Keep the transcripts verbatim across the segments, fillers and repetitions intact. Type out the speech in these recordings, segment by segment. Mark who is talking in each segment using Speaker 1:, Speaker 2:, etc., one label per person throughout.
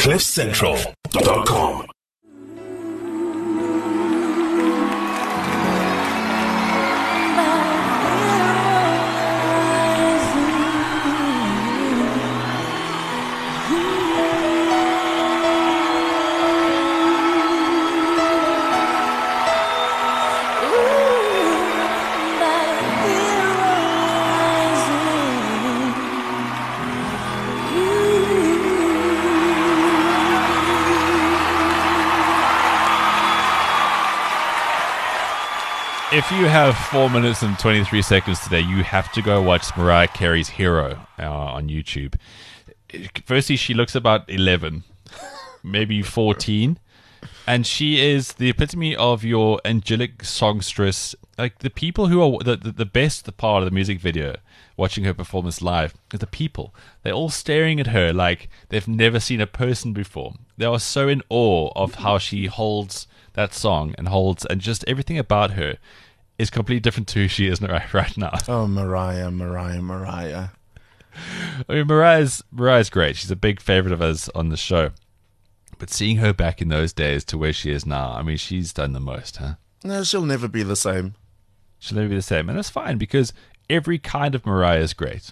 Speaker 1: cliff central dot com.
Speaker 2: If you have four minutes and twenty-three seconds today, you have to go watch Mariah Carey's Hero uh, on YouTube. Firstly, she looks about eleven, maybe fourteen, and she is the epitome of your angelic songstress. Like, the people who are the, the, the best part of the music video, watching her performance live, is the people. They're all staring at her like they've never seen a person before. They are so in awe of how she holds that song and holds, and just everything about her is completely different to who she is right, right now.
Speaker 3: Oh, Mariah, Mariah, Mariah.
Speaker 2: I mean, Mariah's, Mariah's great. She's a big favorite of us on the show. But seeing her back in those days to where she is now, I mean, she's done the most, huh?
Speaker 3: No, she'll never be the same.
Speaker 2: She'll never be the same. And that's fine, because every kind of Mariah is great.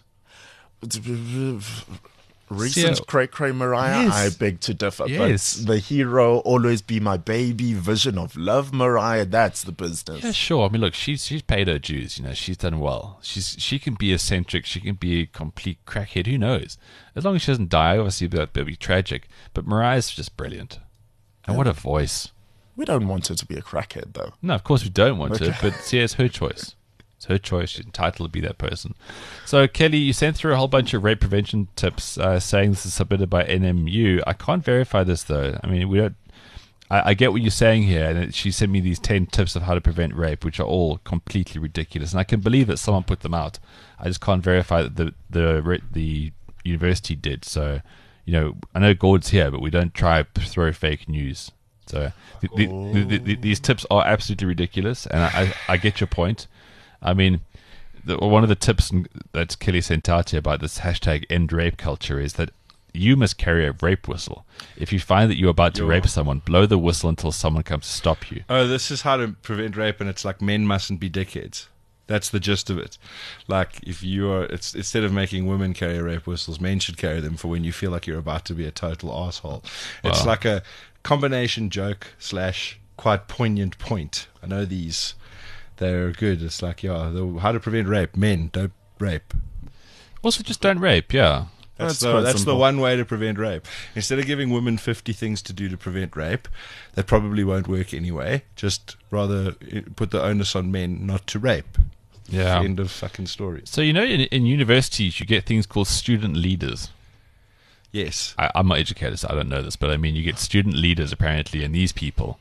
Speaker 3: Recent
Speaker 2: So-
Speaker 3: cray cray Mariah,
Speaker 2: Yes.
Speaker 3: I beg to differ.
Speaker 2: Yes.
Speaker 3: But the hero, always be my baby, vision of love Mariah, that's the business.
Speaker 2: Yeah, sure. I mean, look, she's she's paid her dues. You know, she's done well. She's she can be eccentric. She can be a complete crackhead. Who knows? As long as she doesn't die, obviously that would be tragic. But Mariah's just brilliant. And what a voice!
Speaker 3: We don't want her to be a crackhead, though.
Speaker 2: No, of course we don't want
Speaker 3: Okay.
Speaker 2: to. But see, it's her choice. It's her choice. She's entitled to be that person. So, Kelly, you sent through a whole bunch of rape prevention tips, uh, saying this is submitted by N M U. I can't verify this though. I mean, we don't. I, I get what you're saying here, and she sent me these ten tips of how to prevent rape, which are all completely ridiculous, and I can believe that someone put them out. I just can't verify that the the the university did. So, you know, I know Gord's here, but we don't try to throw fake news. So the, the, the, the, the, these tips are absolutely ridiculous, and I, I, I get your point. I mean, the, one of the tips that Kelly sent out here about this hashtag end rape culture is that you must carry a rape whistle. If you find that you're about to
Speaker 4: Yo.
Speaker 2: rape someone, blow the whistle until someone comes to stop you.
Speaker 4: Oh, this is how to prevent rape, and it's like men mustn't be dickheads. That's the gist of it. Like, if you are, it's instead of making women carry rape whistles, men should carry them for when you feel like you're about to be a total asshole. It's
Speaker 2: Wow.
Speaker 4: like a combination joke slash quite poignant point. I know these, they're good. It's like, yeah, the, how to prevent rape. Men, don't rape.
Speaker 2: Also, just don't rape, yeah.
Speaker 4: That's,
Speaker 3: That's
Speaker 4: the,
Speaker 3: quite
Speaker 4: that's the
Speaker 3: simple.
Speaker 4: one way to prevent rape. Instead of giving women fifty things to do to prevent rape, that probably won't work anyway. Just rather uh, put the onus on men not to rape.
Speaker 2: Yeah.
Speaker 4: End of fucking story.
Speaker 2: So, you know, in, in universities, you get things called student leaders.
Speaker 4: Yes.
Speaker 2: I, I'm not educated, so I don't know this, but I mean, you get student leaders apparently, and these people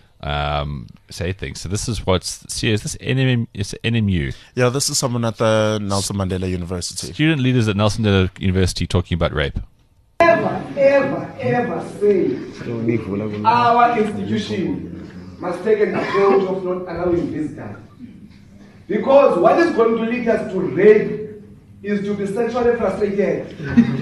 Speaker 2: um, say things. So this is what's see, is this N M, it's N M U
Speaker 3: Yeah, this is someone at the Nelson Mandela University.
Speaker 2: student leaders at Nelson Mandela University talking about rape.
Speaker 5: Ever, ever, ever say our institution must take an approach of not allowing visitors. Because what is going to lead us to rape is to be sexually frustrated.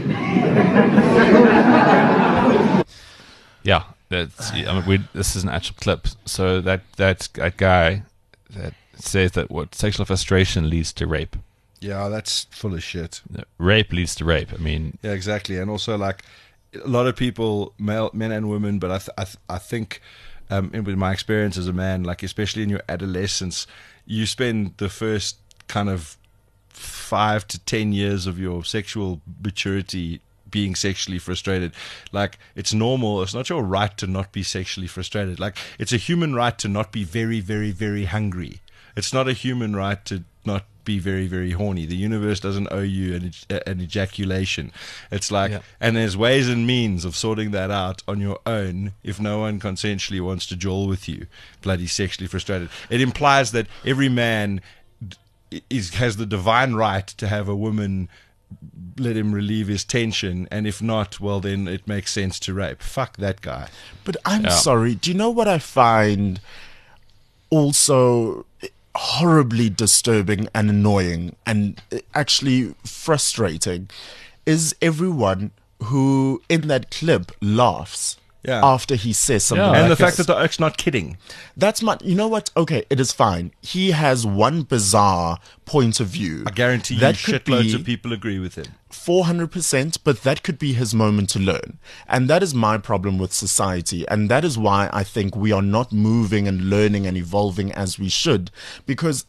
Speaker 2: Yeah, that's. I mean, we, this is an actual clip. So that that's that guy that says that what sexual frustration leads to rape.
Speaker 4: Yeah, that's full of shit.
Speaker 2: Rape leads to rape. I mean,
Speaker 4: Yeah, exactly. And also, like, a lot of people, male, men and women, but I, th- I, th- I think, um, in with my experience as a man, like, especially in your adolescence, you spend the first kind of five to ten years of your sexual maturity being sexually frustrated. Like, it's normal. It's not your right to not be sexually frustrated. Like, it's a human right to not be very, very, very hungry. It's not a human right to not be very, very horny. The universe doesn't owe you an, ej- an ejaculation. It's like,
Speaker 2: Yeah.
Speaker 4: and there's ways and means of sorting that out on your own if no one consensually wants to jowl with you, bloody sexually frustrated. It implies that every man d- is has the divine right to have a woman let him relieve his tension, and if not, well, then it makes sense to rape. Fuck that guy.
Speaker 3: But I'm
Speaker 2: Yeah.
Speaker 3: sorry, do you know what I find also horribly disturbing and annoying and actually frustrating is everyone who in that clip laughs
Speaker 4: Yeah.
Speaker 3: after he says something
Speaker 2: Yeah.
Speaker 3: like
Speaker 4: And the fact
Speaker 3: this.
Speaker 4: that the oak's not kidding.
Speaker 3: That's my, you know what? Okay, it is fine. He has one bizarre point of view.
Speaker 4: I guarantee you
Speaker 3: that could
Speaker 4: shitloads
Speaker 3: be
Speaker 4: of people agree with him.
Speaker 3: four hundred percent, but that could be his moment to learn. And that is my problem with society. And that is why I think we are not moving and learning and evolving as we should. Because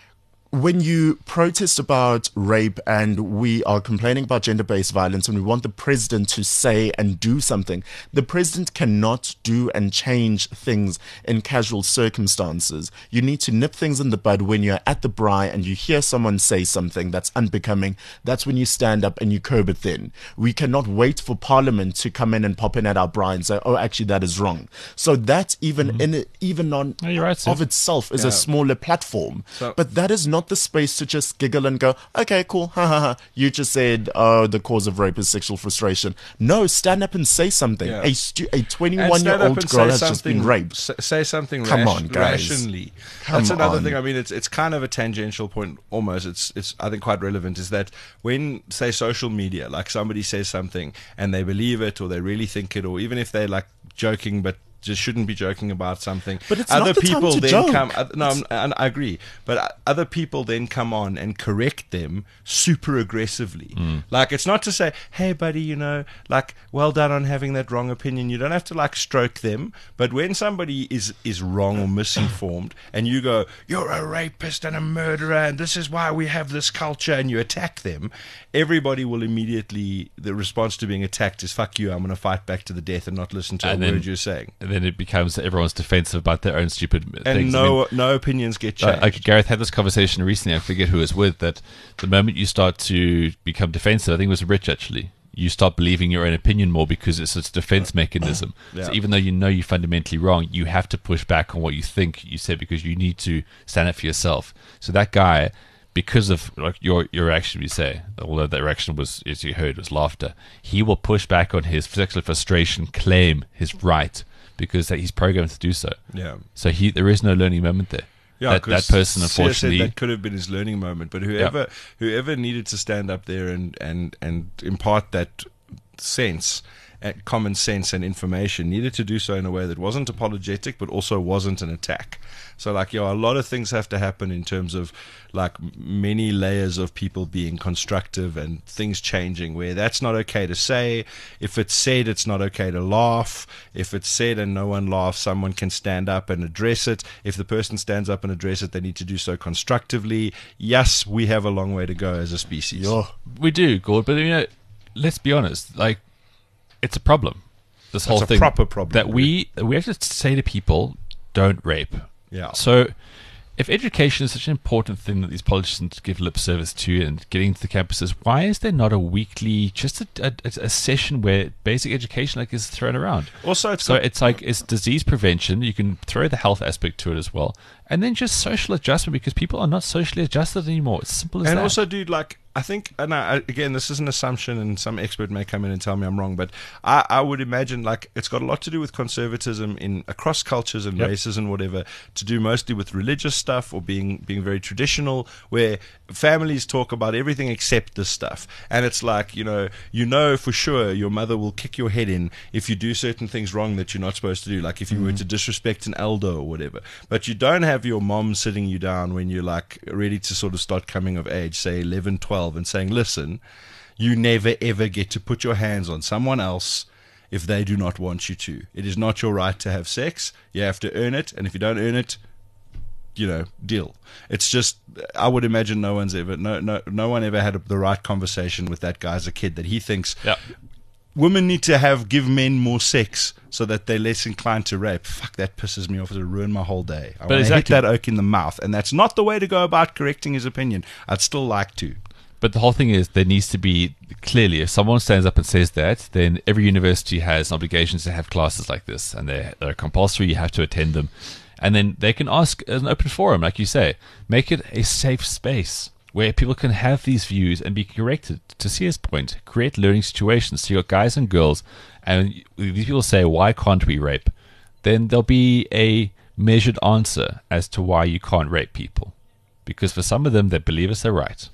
Speaker 3: when you protest about rape and we are complaining about gender-based violence and we want the president to say and do something, the president cannot do and change things in casual circumstances. You need to nip things in the bud when you're at the braai and you hear someone say something that's unbecoming. That's when you stand up and you curb it then. We cannot wait for parliament to come in and pop in at our braai and say, oh, actually, that is wrong. So that even in it, even on
Speaker 2: No, you're right, Sid.
Speaker 3: of itself is
Speaker 4: Yeah.
Speaker 3: a smaller platform.
Speaker 4: So-
Speaker 3: but that is not the space to just giggle and go, okay, cool, ha ha ha. You just said, oh, the cause of rape is sexual frustration. No, stand up and say something.
Speaker 4: Yeah.
Speaker 3: A, stu- a
Speaker 4: And
Speaker 3: twenty-one year
Speaker 4: stand up
Speaker 3: old
Speaker 4: and
Speaker 3: girl
Speaker 4: say
Speaker 3: has just been
Speaker 4: something-
Speaker 3: raped.
Speaker 4: s- Say something
Speaker 3: Come
Speaker 4: rash-
Speaker 3: on, guys.
Speaker 4: rationally.
Speaker 3: Come
Speaker 4: That's another
Speaker 3: on.
Speaker 4: thing. I mean, it's it's kind of a tangential point almost. It's it's I think quite relevant. Is that when say social media, like somebody says something and they believe it or they really think it, or even if they're like joking but just shouldn't be joking about something.
Speaker 3: But it's
Speaker 4: other
Speaker 3: not the time
Speaker 4: people
Speaker 3: to
Speaker 4: then
Speaker 3: joke.
Speaker 4: come. Uh, no, I'm, and I agree. But uh, other people then come on and correct them super aggressively. Like it's not to say, "Hey, buddy, you know, like well done on having that wrong opinion." You don't have to like stroke them. But when somebody is is wrong or misinformed, and you go, "You're a rapist and a murderer, and this is why we have this culture," and you attack them, everybody will immediately. The response to being attacked is, "Fuck you! I'm going to fight back to the death and not listen to
Speaker 2: And
Speaker 4: a
Speaker 2: then-
Speaker 4: word you're saying."
Speaker 2: And then it becomes everyone's defensive about their own stupid
Speaker 4: And
Speaker 2: things. I
Speaker 4: no
Speaker 2: mean,
Speaker 4: no opinions get
Speaker 2: Like,
Speaker 4: changed.
Speaker 2: like Gareth had this conversation recently. I forget who it was with. That the moment you start to become defensive, I think it was Rich actually. You start believing your own opinion more because it's a defense mechanism.
Speaker 4: Yeah.
Speaker 2: So even though you know you're fundamentally wrong, you have to push back on what you think you said because you need to stand up for yourself. So that guy, because of like your your reaction, you say, although that reaction was, as you heard, was laughter, he will push back on his sexual frustration, claim his right because that he's programmed to do so.
Speaker 4: Yeah.
Speaker 2: So he there is no learning moment there.
Speaker 4: Yeah,
Speaker 2: that, that
Speaker 4: 'cause
Speaker 2: person,
Speaker 4: Sia said
Speaker 2: unfortunately,
Speaker 4: that could have been his learning moment. But whoever whoever needed to stand up there and and and impart that sense, and common sense and information, needed to do so in a way that wasn't apologetic, but also wasn't an attack. So, like, yeah, a lot of things have to happen in terms of like many layers of people being constructive and things changing. Where that's not okay to say. If it's said, it's not okay to laugh. If it's said and no one laughs, someone can stand up and address it. If the person stands up and address it, they need to do so constructively. Yes, we have a long way to go as a species.
Speaker 3: Yo.
Speaker 2: we do, Gord. But you know, let's be honest. Like, it's a problem. This whole
Speaker 4: a
Speaker 2: thing
Speaker 4: proper problem,
Speaker 2: that we we have to say to people, don't rape.
Speaker 4: Yeah.
Speaker 2: So, if education is such an important thing that these politicians give lip service to and getting to the campuses, why is there not a weekly, just a, a, a session where basic education like is thrown around?
Speaker 4: Also, it's
Speaker 2: So
Speaker 4: got-
Speaker 2: it's like it's disease prevention. You can throw the health aspect to it as well, and then just social adjustment because people are not socially adjusted anymore. It's simple as
Speaker 4: And
Speaker 2: that.
Speaker 4: also, dude, like, I think, and I, again, this is an assumption, and some expert may come in and tell me I'm wrong, but I, I would imagine, like, it's got a lot to do with conservatism in across cultures and
Speaker 2: Yep.
Speaker 4: races and whatever, to do mostly with religious stuff or being being very traditional, where families talk about everything except this stuff. And it's like, you know, you know for sure your mother will kick your head in if you do certain things wrong that you're not supposed to do, like if you were to disrespect an elder or whatever. But you don't have your mom sitting you down when you're like ready to sort of start coming of age, say eleven, twelve, and saying, listen, you never ever get to put your hands on someone else if they do not want you to. It is not your right to have sex. You have to earn it, and if you don't earn it, you know, deal. It's just, I would imagine no one's ever, no, no, no one ever had the right conversation with that guy as a kid that he thinks
Speaker 2: yeah.
Speaker 4: women need to have give men more sex so that they're less inclined to rape. Fuck, that pisses me off. It'll ruin my whole day. I want to
Speaker 2: exactly-
Speaker 4: hit that oak in the mouth, and that's not the way to go about correcting his opinion. I'd still like to.
Speaker 2: But the whole thing is there needs to be clearly, if someone stands up and says that, then every university has obligations to have classes like this, and they're, they're compulsory. You have to attend them, and then they can ask as an open forum, like you say, make it a safe space where people can have these views and be corrected. To Sia's point, create learning situations. So you got guys and girls, and these people say, "Why can't we rape?" Then there'll be a measured answer as to why you can't rape people, because for some of them, they believe it's their right.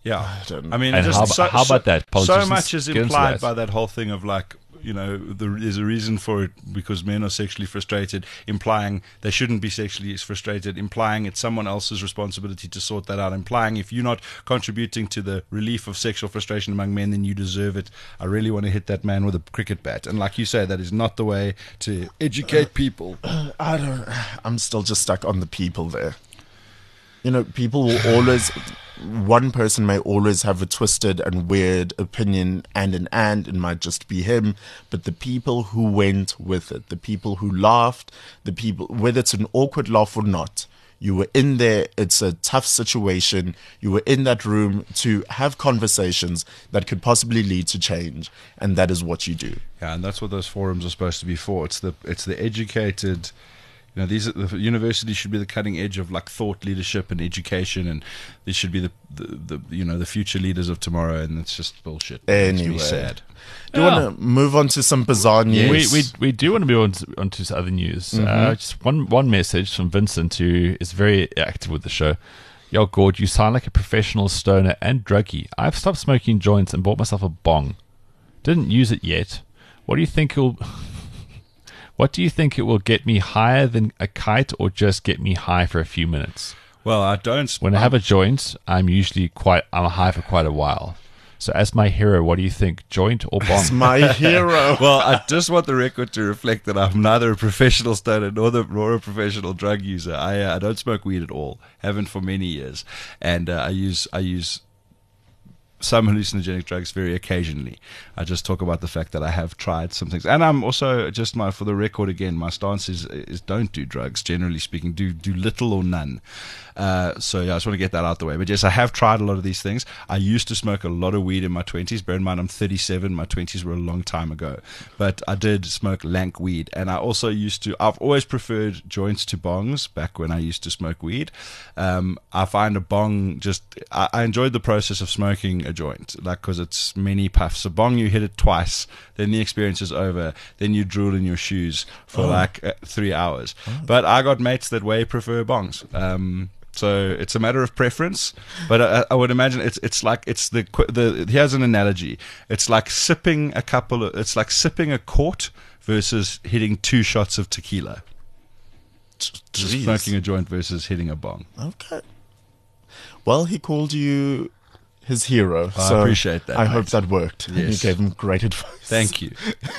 Speaker 4: Yeah,
Speaker 3: don't know.
Speaker 4: I mean,
Speaker 2: And
Speaker 4: just
Speaker 2: how
Speaker 4: so,
Speaker 2: ab- how
Speaker 4: so-
Speaker 2: about that?
Speaker 4: So
Speaker 2: Politicians
Speaker 4: much is
Speaker 2: get into
Speaker 4: implied
Speaker 2: that.
Speaker 4: by that whole thing of like, you know, the, there's a reason for it because men are sexually frustrated, implying they shouldn't be sexually frustrated, implying it's someone else's responsibility to sort that out, implying if you're not contributing to the relief of sexual frustration among men, then you deserve it. I really want to hit that man with a cricket bat. And like you say, that is not the way to educate people.
Speaker 3: I don't. I'm still just stuck on the people there. You know, people will always. One person may always have a twisted and weird opinion, and an and it might just be him. But the people who went with it, the people who laughed, the people, whether it's an awkward laugh or not, you were in there. It's a tough situation. You were in that room to have conversations that could possibly lead to change, and that is what you do.
Speaker 4: Yeah, and that's what those forums are supposed to be for. It's the it's the educated. You know, these are, the university should be the cutting edge of like thought leadership and education, and these should be the, the, the you know the future leaders of tomorrow. And it's just bullshit. It makes me
Speaker 3: Anyway.
Speaker 4: sad.
Speaker 3: Do you want to move on to some bizarre news?
Speaker 2: We, we we do want to move on to, on to other news.
Speaker 3: Mm-hmm.
Speaker 2: Uh, just one one message from Vincent, who is very active with the show. Yo, Gord, you sound like a professional stoner and druggie. I've stopped smoking joints and bought myself a bong. Didn't use it yet. What do you think it'll... What do you think it will get me higher than a kite, or just get me high for a few minutes?
Speaker 4: Well, I don't. sp-
Speaker 2: When I have a joint, I'm usually quite I'm high for quite a while. So, as my hero, what do you think, joint or bong?
Speaker 3: It's my hero.
Speaker 4: Well, I just want the record to reflect that I'm neither a professional stoner nor, the, nor a professional drug user. I uh, I don't smoke weed at all. Haven't for many years, and uh, I use I use. some hallucinogenic drugs very occasionally. I just talk about the fact that I have tried some things, and I'm also just my for the record again. My stance is is don't do drugs. Generally speaking, do do little or none. Uh, so yeah, I just want to get that out the way. But yes, I have tried a lot of these things. I used to smoke a lot of weed in my twenties. Bear in mind, I'm thirty-seven. My twenties were a long time ago, but I did smoke lank weed, and I also used to. I've always preferred joints to bongs. Back when I used to smoke weed, um, I find a bong just. I, I enjoyed the process of smoking a joint, like because it's many puffs. A bong, you hit it twice, then the experience is over. Then you drool in your shoes for
Speaker 3: Oh.
Speaker 4: like uh, three hours. But I got mates that way prefer bongs. Um, So it's a matter of preference, but I, I would imagine it's it's like it's the qu- the here's an analogy. It's like sipping a couple of it's like sipping a quart versus hitting two shots of tequila. Just
Speaker 3: Jeez.
Speaker 4: smoking a joint versus hitting a bong.
Speaker 3: Okay. Well, he called you his hero.
Speaker 4: I
Speaker 3: so
Speaker 4: appreciate that,
Speaker 3: I
Speaker 4: mate.
Speaker 3: hope that worked. And you
Speaker 4: Yes.
Speaker 3: gave him great advice.
Speaker 4: Thank you.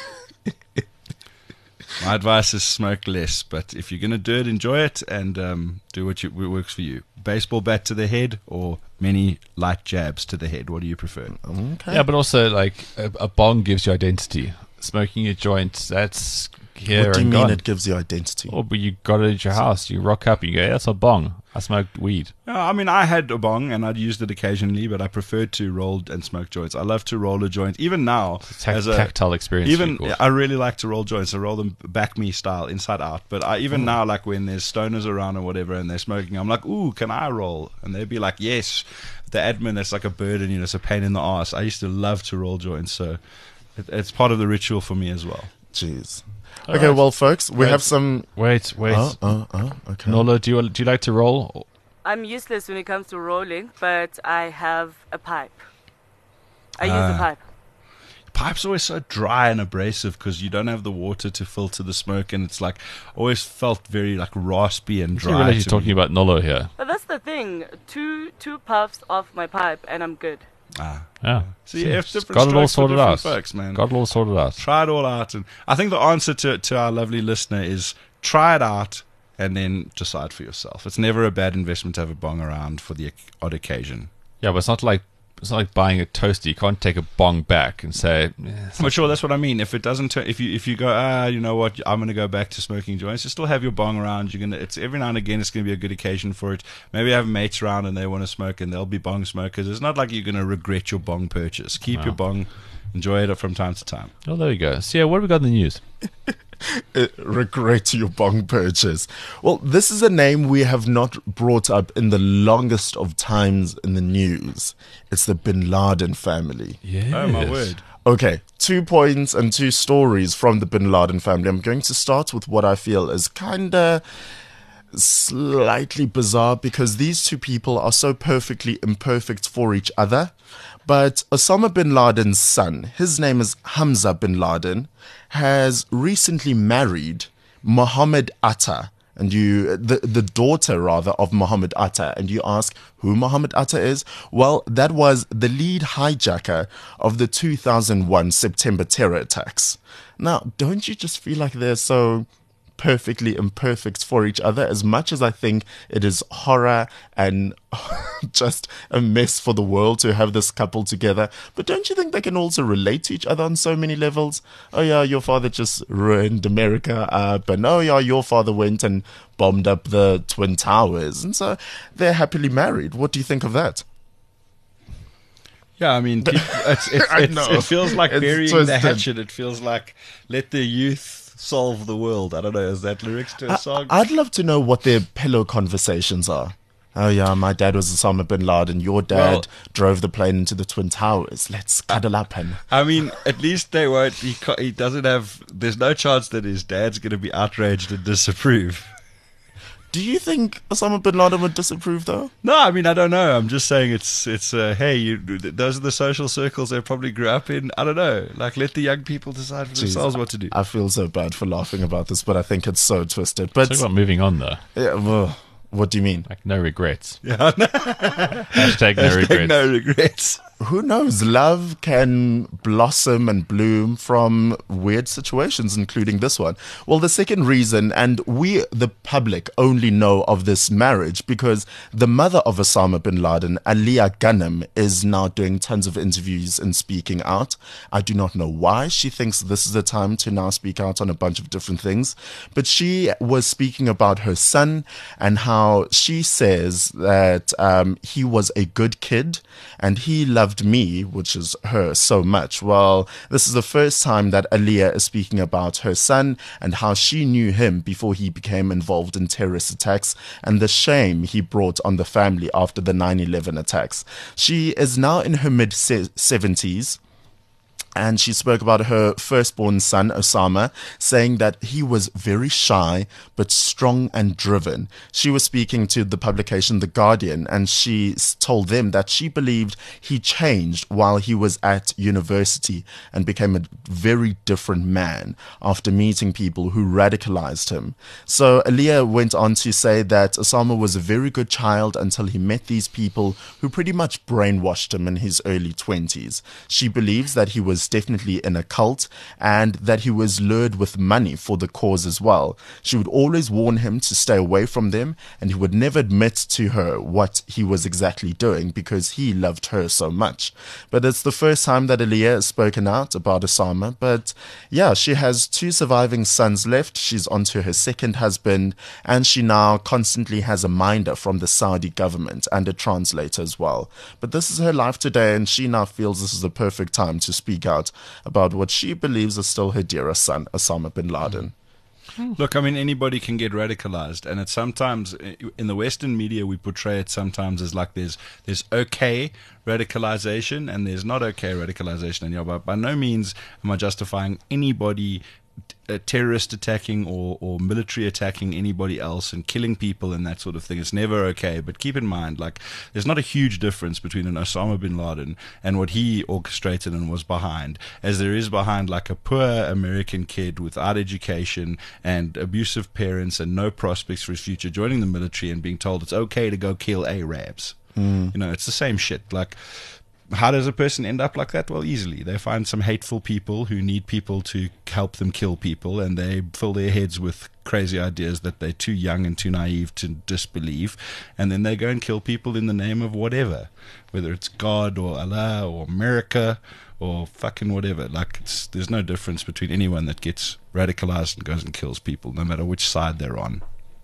Speaker 4: My advice is smoke less, but if you're going to do it, enjoy it and um, do what, you, what works for you. Baseball bat to the head or many light jabs to the head? What do you prefer?
Speaker 3: Okay.
Speaker 2: Yeah, but also like a, a bong gives you identity. Smoking a joint, that's here
Speaker 3: What do you
Speaker 2: and
Speaker 3: mean
Speaker 2: gone.
Speaker 3: it gives you identity?
Speaker 2: Or but you got it at your house. You rock up, and you go, "Hey, that's a bong. I smoked weed."
Speaker 4: No, I mean, I had a bong and I'd used it occasionally, but I preferred to roll and smoke joints. I love to roll a joint, even now.
Speaker 2: Tac-
Speaker 4: as a,
Speaker 2: tactile experience.
Speaker 4: Even
Speaker 2: for you, of course.
Speaker 4: I really like to roll joints. I roll them back me style, inside out. But I, even now, like when there's stoners around or whatever, and they're smoking, I'm like, "Ooh, can I roll?" And they'd be like, "Yes." The admin, that's like a burden, you know, it's a pain in the ass. I used to love to roll joints, so it, it's part of the ritual for me as well.
Speaker 3: Jeez.
Speaker 2: All
Speaker 3: Okay,
Speaker 2: right.
Speaker 3: well, folks, we
Speaker 2: Wait.
Speaker 3: have some.
Speaker 2: Wait, wait.
Speaker 3: Oh, oh, oh, okay.
Speaker 2: Nola, do you do you like to roll?
Speaker 6: I'm useless when it comes to rolling, but I have a pipe. I use
Speaker 4: Ah.
Speaker 6: a pipe.
Speaker 4: Pipe's always so dry and abrasive because you don't have the water to filter the smoke, and it's like always felt very like raspy and
Speaker 2: I
Speaker 4: dry.
Speaker 2: realize you're
Speaker 4: to
Speaker 2: talking
Speaker 4: me.
Speaker 2: about Nolo here.
Speaker 6: But that's the thing. Two two puffs off my pipe and I'm good.
Speaker 4: Ah.
Speaker 2: Yeah.
Speaker 4: So you have
Speaker 2: Just
Speaker 4: different
Speaker 2: got it all
Speaker 4: strokes for
Speaker 2: sorted
Speaker 4: different
Speaker 2: out.
Speaker 4: folks, man.
Speaker 2: Got it all sorted out.
Speaker 4: Try it all out, and I think the answer to to our lovely listener is try it out and then decide for yourself. It's never a bad investment to have a bong around for the odd occasion.
Speaker 2: Yeah, but it's not like it's not like buying a toaster. You can't take a bong back and say, eh, it's
Speaker 4: But sure, that's what I mean. If it doesn't, turn, if you if you go, ah, you know what, I'm going to go back to smoking joints. You still have your bong around. You're gonna. It's every now and again. It's going to be a good occasion for it. Maybe you have mates around and they want to smoke, and they'll be bong smokers. It's not like you're going to regret your bong purchase. Keep
Speaker 2: No.
Speaker 4: your bong. Enjoy it from time to time.
Speaker 2: Oh, there you go. So, yeah, what have we got in the news?
Speaker 3: Uh, regret your bong purchase. Well, this is a name we have not brought up in the longest of times in the news. It's the Bin Laden family.
Speaker 2: Yeah.
Speaker 4: Oh my word!
Speaker 3: Okay, two points and two stories from the Bin Laden family. I'm going to start with what I feel is kind of slightly bizarre because these two people are so perfectly imperfect for each other. But Osama bin Laden's son, his name is Hamza bin Laden, has recently married Mohammed Atta. And you, the, the daughter rather of Mohammed Atta, and you ask who Mohammed Atta is? Well, that was the lead hijacker of the two thousand one September terror attacks. Now, don't you just feel like they're so perfectly imperfect for each other? As much as I think it is horror and just a mess for the world to have this couple together, but don't you think they can also relate to each other on so many levels? Oh yeah, your father just ruined America up, and oh yeah, your father went and bombed up the Twin Towers, and so they're happily married. What do you think of that?
Speaker 4: Yeah, I mean, people, it's, it's,
Speaker 3: I
Speaker 4: it's,
Speaker 3: know.
Speaker 4: it feels like
Speaker 3: It's
Speaker 4: burying the
Speaker 3: twisted.
Speaker 4: hatchet. It feels like let the youth solve the world. I don't know, is that lyrics to a song?
Speaker 3: I, I'd love to know what their pillow conversations are. Oh yeah, my dad was Osama bin Laden. Your dad
Speaker 4: Well-
Speaker 3: drove the plane into the Twin Towers. Let's cuddle up and
Speaker 4: I mean, at least they won't. He, ca- he doesn't have. There's no chance that his dad's going to be outraged and disapprove.
Speaker 3: Do you think Osama bin Laden would disapprove though?
Speaker 4: No, I mean, I don't know. I'm just saying it's it's. Uh, hey, you, those are the social circles they probably grew up in. I don't know. Like, let the young people decide for themselves what to do.
Speaker 3: I feel so bad for laughing about this, but I think it's so twisted. But
Speaker 2: Talk about moving on though.
Speaker 3: yeah, well, what do you mean?
Speaker 2: Like no regrets.
Speaker 4: Yeah,
Speaker 2: Hashtag no
Speaker 4: Hashtag
Speaker 2: regrets.
Speaker 4: no regrets.
Speaker 3: Who knows? Love can blossom and bloom from weird situations, including this one. Well, the second reason, and we, the public, only know of this marriage because the mother of Osama bin Laden, Aliyah Ghanem, is now doing tons of interviews and speaking out. I do not know why she thinks this is the time to now speak out on a bunch of different things, but she was speaking about her son and how she says that um, he was a good kid and he loved me, which is her, so much. Well, this is the first time that Aliyah is speaking about her son and how she knew him before he became involved in terrorist attacks and the shame he brought on the family after the nine eleven attacks. She is now in her mid seventies. And she spoke about her firstborn son, Osama, saying that he was very shy, but strong and driven. She was speaking to the publication The Guardian, and she s- told them that she believed he changed while he was at university and became a very different man after meeting people who radicalized him. So Aliyah went on to say that Osama was a very good child until he met these people who pretty much brainwashed him in his early twenties. She believes that he was definitely in a cult and that he was lured with money for the cause as well. She would always warn him to stay away from them, and he would never admit to her what he was exactly doing because he loved her so much. But it's the first time that Aliyah has spoken out about Osama. But yeah, she has two surviving sons left. She's onto her second husband, and she now constantly has a minder from the Saudi government and a translator as well. But this is her life today, and she now feels this is the perfect time to speak out about what she believes is still her dearest son, Osama bin Laden.
Speaker 4: Look, I mean, anybody can get radicalized, and it's sometimes in the Western media we portray it sometimes as like there's there's okay radicalization and there's not okay radicalization. And you know, by, by no means am I justifying anybody uh, terrorist attacking or, or military attacking anybody else and killing people and that sort of thing. It's never okay. But keep in mind, like, there's not a huge difference between an Osama bin Laden and what he orchestrated and was behind, as there is behind like a poor American kid without education and abusive parents and no prospects for his future joining the military and being told it's okay to go kill Arabs. Mm. You know, it's the same shit. Like, how does a person end up like that? Well, easily. They find some hateful people who need people to help them kill people, and they fill their heads with crazy ideas that they're too young and too naive to disbelieve, and then they go and kill people in the name of whatever, whether it's God or Allah or America or fucking whatever. Like, it's, there's no difference between anyone that gets radicalized and goes and kills people, no matter which side they're on.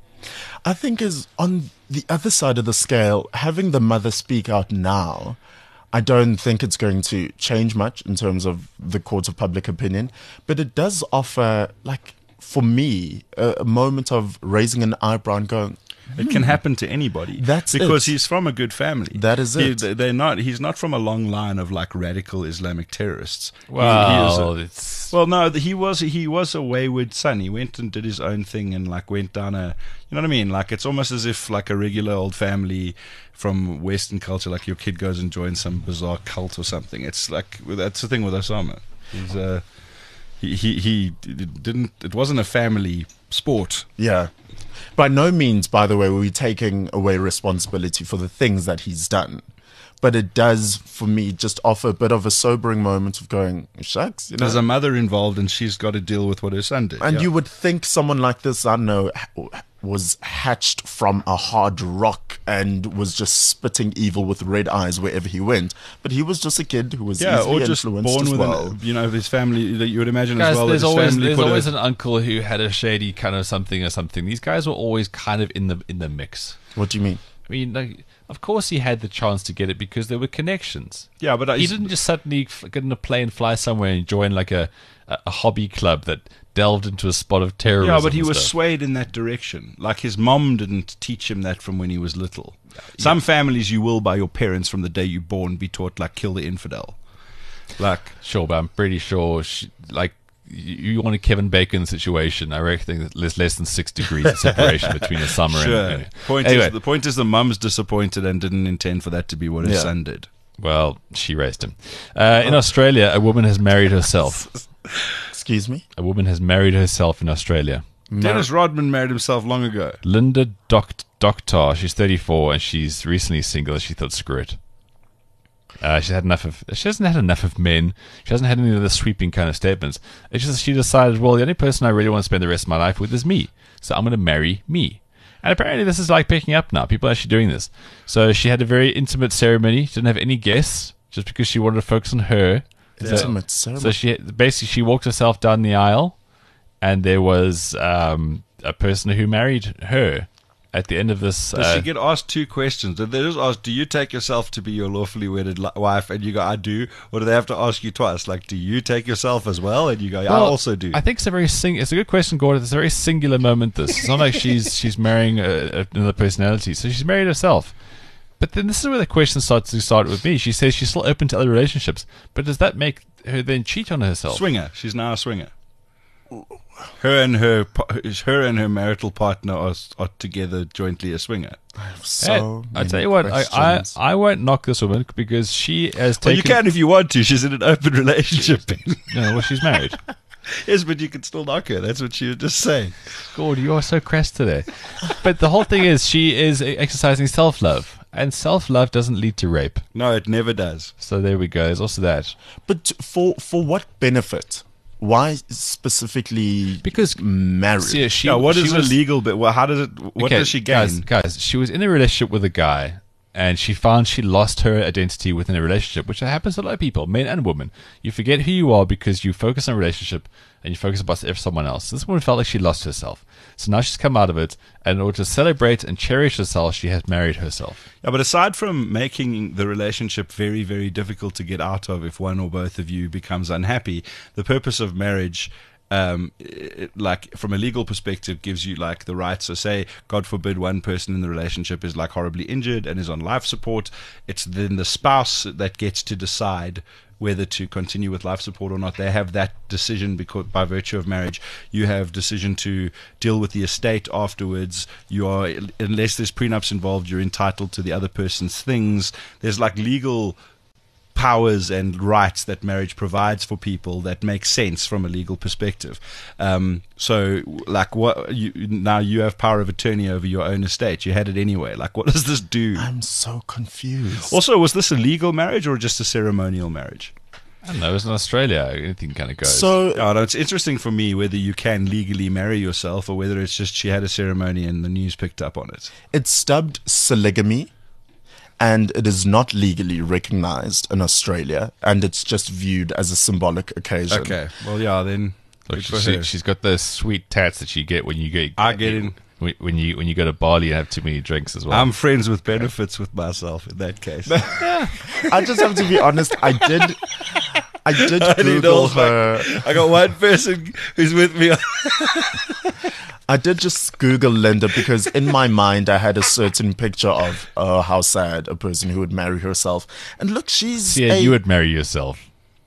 Speaker 3: I think is on the other side of the scale, having the mother speak out now, I don't think it's going to change much in terms of the court of public opinion, but it does offer, like, for me, a, a moment of raising an eyebrow and going,
Speaker 4: It can happen to anybody.
Speaker 3: That's
Speaker 4: because
Speaker 3: it.
Speaker 4: he's from a good family.
Speaker 3: That is
Speaker 4: He-
Speaker 3: it.
Speaker 4: they- they're not. He's not from a long line of like radical Islamic terrorists. He- he is a-
Speaker 2: Well, it's
Speaker 4: well, no, he was he was a wayward son. He went and did his own thing and like went down a, you know what I mean? Like it's almost as if like a regular old family from Western culture, like your kid goes and joins some bizarre cult or something. It's like that's the thing with Osama. He's uh, he he he didn't. It wasn't a family sport.
Speaker 3: Yeah. By no means, by the way, are we taking away responsibility for the things that he's done. But it does, for me, just offer a bit of a sobering moment of going, shucks, you know.
Speaker 4: There's a mother involved, and she's got to deal with what her son did.
Speaker 3: And
Speaker 4: Yeah.
Speaker 3: you would think someone like this, I don't know, ha- was hatched from a hard rock and was just spitting evil with red eyes wherever he went. But he was just a kid who was
Speaker 4: yeah,
Speaker 3: easily
Speaker 4: or just
Speaker 3: influenced
Speaker 4: born
Speaker 3: as
Speaker 4: with,
Speaker 3: well.
Speaker 4: an, you know, his family. That you would imagine
Speaker 2: guys,
Speaker 4: as well.
Speaker 2: there's
Speaker 4: that his
Speaker 2: always
Speaker 4: family
Speaker 2: there's
Speaker 4: put
Speaker 2: always
Speaker 4: a,
Speaker 2: an uncle who had a shady kind of something or something. These guys were always kind of in the in the mix.
Speaker 3: What do you mean?
Speaker 2: I mean, like, of course he had the chance to get it because there were connections.
Speaker 4: yeah, but I,
Speaker 2: He didn't just suddenly f- get in a plane, fly somewhere, and join like a, a, a hobby club that delved into a spot of terrorism.
Speaker 4: Yeah, but he
Speaker 2: and
Speaker 4: was
Speaker 2: stuff.
Speaker 4: swayed in that direction. Like his mom didn't teach him that from when he was little. Some families you will by your parents from the day you're born be taught like kill the infidel. Like
Speaker 2: Sure, but I'm pretty sure, she, like, you, you want a Kevin Bacon situation. I reckon there's less than six degrees of separation between a summer
Speaker 4: sure.
Speaker 2: and.
Speaker 4: Point
Speaker 2: anyway,
Speaker 4: is the point is the mum's disappointed and didn't intend for that to be what his
Speaker 3: Yeah.
Speaker 4: son did.
Speaker 2: well, she raised him. Uh, in Australia, a woman has married herself.
Speaker 3: Excuse me?
Speaker 2: A woman has married herself in Australia.
Speaker 4: Dennis Rodman married himself long ago.
Speaker 2: Linda Doc- Doctor, she's thirty-four and she's recently single. She thought, screw it. Uh, she's had enough of. She hasn't had enough of men. She hasn't had any of the sweeping kind of statements. It's just she decided, well, the only person I really want to spend the rest of my life with is me. So I'm going to marry me. And apparently, this is like picking up now. People are actually doing this. So she had a very intimate ceremony. She didn't have any guests, just because she wanted to focus on her.
Speaker 3: Intimate ceremony.
Speaker 2: So she basically she walked herself down the aisle, and there was um, a person who married her at the end of this.
Speaker 4: Does
Speaker 2: uh,
Speaker 4: she get asked two questions? Did they just ask, do you take yourself to be your lawfully wedded li- wife? And you go, I do. Or do they have to ask you twice? Like, do you take yourself as well? And you go, yeah, I
Speaker 2: Well,
Speaker 4: also do.
Speaker 2: I think it's a very sing- It's a good question, Gordon. It's a very singular moment. This. It's not like she's she's marrying a, a, another personality. So she's married herself. But then this is where the question starts to start with me. She says she's still open to other relationships, but does that make her then cheat on herself?
Speaker 4: Swinger. She's now a swinger. Her and her pa- her and her marital partner are, are together jointly a swinger.
Speaker 3: So
Speaker 2: I
Speaker 3: many
Speaker 2: tell you what, I, I
Speaker 3: questions.
Speaker 2: I won't knock this woman because she has
Speaker 4: Well,
Speaker 2: taken.
Speaker 4: you can if you want to. She's in an open relationship.
Speaker 2: No, well, she's married.
Speaker 4: Yes, but you can still knock her. That's what she was just saying.
Speaker 2: God, you are so crass today. But the whole thing is, she is exercising self-love, and self-love doesn't lead to rape.
Speaker 4: No, it never does.
Speaker 2: So there we go. There's also that.
Speaker 3: But for for what benefit? Why specifically
Speaker 2: Because
Speaker 3: marriage?
Speaker 2: see, she,
Speaker 4: Yeah, what
Speaker 2: she
Speaker 4: is
Speaker 2: was,
Speaker 4: illegal? But well, how does it? What
Speaker 2: okay,
Speaker 4: does she gain?
Speaker 2: Guys, guys, she was in a relationship with a guy, and she found she lost her identity within a relationship, which happens to a lot of people, men and women. You forget who you are because you focus on a relationship and you focus about someone else. This woman felt like she lost herself. So now she's come out of it, and in order to celebrate and cherish herself, she has married herself.
Speaker 4: Yeah, but aside from making the relationship very, very difficult to get out of if one or both of you becomes unhappy, the purpose of marriage, um, it, like from a legal perspective, gives you like the right. So say, God forbid, one person in the relationship is like horribly injured and is on life support. It's then the spouse that gets to decide whether to continue with life support or not. They have that decision because by virtue of marriage. You have decision to deal with the estate afterwards. You are, unless there's prenups involved, you're entitled to the other person's things. There's like legal powers and rights that marriage provides for people that make sense from a legal perspective. Um, so, like, what you now you have power of attorney over your own estate. You had it anyway. Like, what does this do?
Speaker 3: I'm so confused.
Speaker 4: Also, was this a legal marriage or just a ceremonial marriage?
Speaker 2: I don't know. It's in Australia. Anything kind of goes.
Speaker 3: So
Speaker 4: Oh, no, it's interesting for me whether you can legally marry yourself or whether it's just she had a ceremony and the news picked up on it.
Speaker 3: it's dubbed polygamy, and it is not legally recognized in Australia, and it's just viewed as a symbolic occasion.
Speaker 4: Okay, well, yeah, then
Speaker 2: Look,
Speaker 4: good for
Speaker 2: she,
Speaker 4: her.
Speaker 2: she's got those sweet tats that you get when you get.
Speaker 4: I get in.
Speaker 2: when when you when you go to Bali and have too many drinks as well.
Speaker 4: I'm friends with benefits with myself in that case.
Speaker 3: I just have to be honest. I did. I did
Speaker 4: I need
Speaker 3: Google
Speaker 4: all
Speaker 3: her.
Speaker 4: I got one person who's with me.
Speaker 3: I did just Google Linda because in my mind I had a certain picture of uh, how sad a person who would marry herself. And look, she's
Speaker 2: Yeah,
Speaker 3: a,
Speaker 2: you would marry yourself.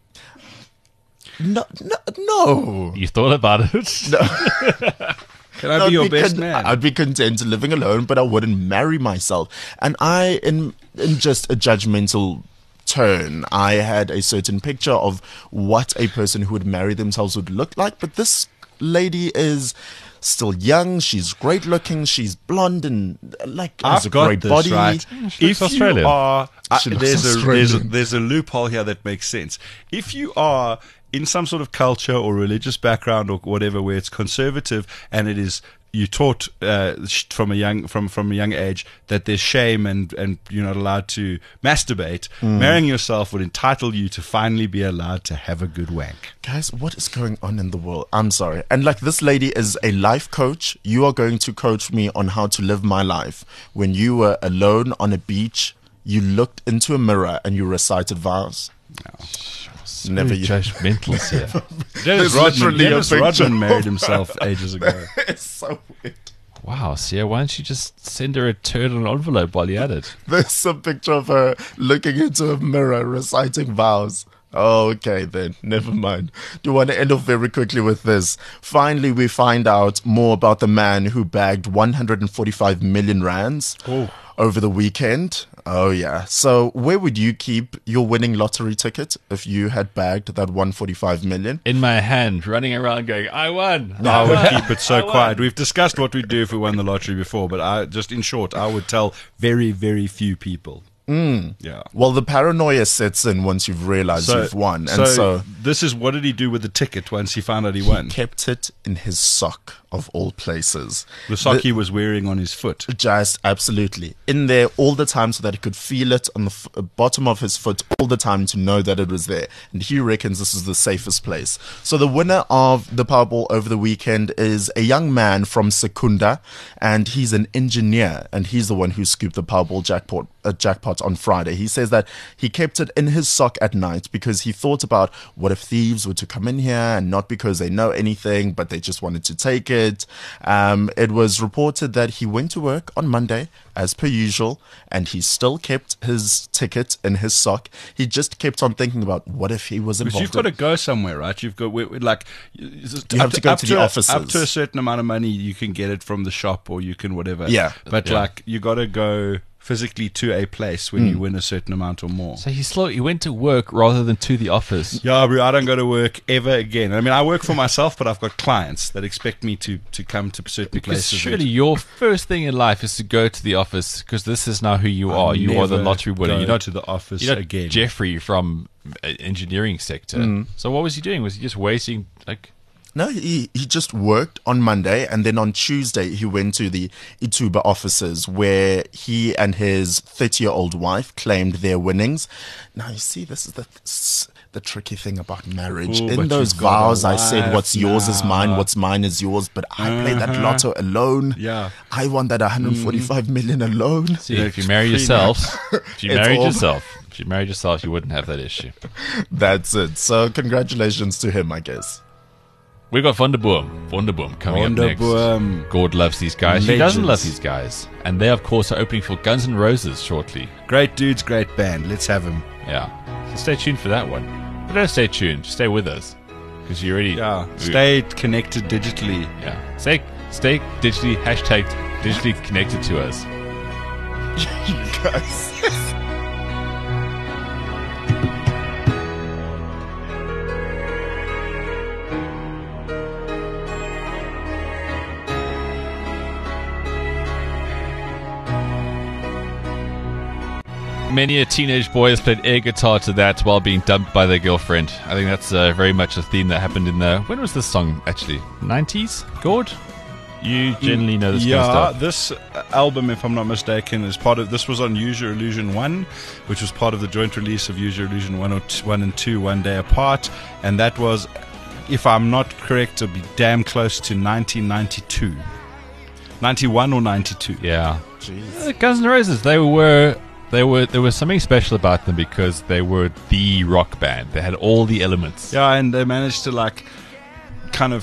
Speaker 3: no, no, no.
Speaker 2: You thought about it?
Speaker 4: Can I
Speaker 3: I'd
Speaker 4: be your
Speaker 3: be
Speaker 4: best
Speaker 3: con-
Speaker 4: man?
Speaker 3: I'd be content living alone, but I wouldn't marry myself. And I, in in just a judgmental turn, I had a certain picture of what a person who would marry themselves would look like. But this lady is still young. She's great looking. She's blonde and like has
Speaker 4: I've
Speaker 3: a
Speaker 4: got
Speaker 3: great
Speaker 4: this
Speaker 3: body.
Speaker 4: right.
Speaker 2: She looks
Speaker 4: If you
Speaker 2: Australian.
Speaker 4: are, uh,
Speaker 3: She looks
Speaker 4: there's a there's a
Speaker 3: Australian.
Speaker 4: there's a loophole here that makes sense. If you are in some sort of culture or religious background or whatever where it's conservative and it is you taught uh, sh- from a young from from a young age that there's shame and and you're not allowed to masturbate, marrying yourself would entitle you to finally be allowed to have a good wank.
Speaker 3: Guys, what is going on in the world? I'm sorry. And like this lady is a life coach. You are going to coach me on how to live my life. When you were alone on a beach, you looked into a mirror and you recited vows. Never
Speaker 2: Very
Speaker 3: you.
Speaker 2: judgmental here.
Speaker 4: Dennis
Speaker 3: There's
Speaker 4: Rodman,
Speaker 3: literally a
Speaker 4: Dennis
Speaker 3: picture
Speaker 4: Rodman
Speaker 3: of
Speaker 4: married
Speaker 3: her.
Speaker 4: himself ages ago.
Speaker 3: It's so weird.
Speaker 2: Wow, Sia, why don't you just send her a turd on an envelope while you're at it?
Speaker 3: There's a picture of her looking into a mirror reciting vows. Okay, then. Never mind. Do you want to end off very quickly with this? Finally, we find out more about the man who bagged one hundred forty-five million rands over the weekend. Oh, yeah. So where would you keep your winning lottery ticket if you had bagged that one hundred forty-five million?
Speaker 2: In my hand, running around going, I won.
Speaker 4: I would keep it so quiet. We've discussed what we'd do if we won the lottery before, but I just in short, I would tell very, very few people. Mm. Yeah.
Speaker 3: Well, the paranoia sets in once you've realized you've won. And so,
Speaker 4: this is what did he do with the ticket once he found out he won?
Speaker 3: kept it in his sock, of all places.
Speaker 4: The sock he was wearing on his foot.
Speaker 3: Just absolutely in there all the time so that he could feel it on the f- uh, bottom of his foot all the time to know that it was there. And he reckons this is the safest place. So the winner of the Powerball over the weekend is a young man from Secunda, and he's an engineer, and he's the one who scooped the Powerball jackpot uh, jackpot on Friday. He says that he kept it in his sock at night because he thought about what if thieves were to come in here, and not because they know anything, but they just wanted to take it. Um, it was reported that he went to work on Monday as per usual, and he still kept his ticket in his sock. He just kept on thinking about what if he was
Speaker 4: Because
Speaker 3: involved.
Speaker 4: you've got to
Speaker 3: in-
Speaker 4: go somewhere, right? You've got we- we- like you
Speaker 3: have to go to the offices.
Speaker 4: Up to a certain amount of money, you can get it from the shop, or you can whatever.
Speaker 3: Yeah.
Speaker 4: but
Speaker 2: Yeah.
Speaker 4: like you got to go physically to a place when you win a certain amount or more.
Speaker 2: So he slow. He went to work rather than to the office.
Speaker 4: Yeah, bro, I don't go to work ever again. I mean, I work for myself, but I've got clients that expect me to, to come to certain
Speaker 2: Because
Speaker 4: places.
Speaker 2: surely your first thing in life is to go to the office because this is now who you are. You are the
Speaker 4: never
Speaker 2: lottery winner.
Speaker 4: go
Speaker 2: You're not
Speaker 4: to the office
Speaker 2: You're not
Speaker 4: again.
Speaker 2: Jeffrey from uh, engineering sector. So what was he doing? Was he just wasting like?
Speaker 3: No, he, he just worked on Monday, and then on Tuesday he went to the Ituba offices where he and his thirty-year-old wife claimed their winnings. Now, you see, this is the the tricky thing about marriage.
Speaker 4: Ooh,
Speaker 3: In
Speaker 4: but
Speaker 3: those
Speaker 4: you've got a
Speaker 3: vows, I said,
Speaker 4: wife
Speaker 3: what's yours is mine,
Speaker 4: now.
Speaker 3: what's mine is yours, but I played that
Speaker 4: Uh-huh.
Speaker 3: lotto alone.
Speaker 4: Yeah.
Speaker 3: I won that one hundred forty-five million alone.
Speaker 2: See,
Speaker 4: Yeah,
Speaker 2: if you marry
Speaker 4: prenup.
Speaker 2: yourself, if you
Speaker 3: It's
Speaker 2: married
Speaker 3: all-
Speaker 2: yourself, if you married yourself, you wouldn't have that issue.
Speaker 3: That's it. So, congratulations to him, I guess.
Speaker 2: We got Wonderboom, Wonderboom coming up next.
Speaker 4: Wonderboom.
Speaker 2: Gord loves these guys. He doesn't
Speaker 4: Legends.
Speaker 2: love these guys, and they, of course, are opening for Guns N' Roses shortly.
Speaker 4: Great dudes, great band. Let's have them.
Speaker 2: Yeah, so stay tuned for that one. But don't stay tuned. Just stay with us because you already
Speaker 4: Yeah.
Speaker 2: we-
Speaker 4: Stay connected digitally.
Speaker 2: Yeah, stay stay digitally hashtag digitally connected to us.
Speaker 3: You guys.
Speaker 2: Many a teenage boy has played air guitar to that while being dumped by their girlfriend. I think that's uh, very much a theme that happened in the. When was this song actually? nineties? Gord? You generally know this
Speaker 4: yeah,
Speaker 2: kind of stuff.
Speaker 4: this album, if I'm not mistaken, is part of. This was on Use Your Illusion One, which was part of the joint release of Use Your Illusion One, or two, one and Two, one day apart, and that was, if I'm not correct, to be damn close to nineteen ninety-two, ninety-one or ninety-two.
Speaker 2: Yeah.
Speaker 3: Jeez.
Speaker 2: Uh, Guns N' Roses, they were. They were. There was something special about them because they were the rock band. They had all the elements.
Speaker 4: Yeah, and they managed to like, kind of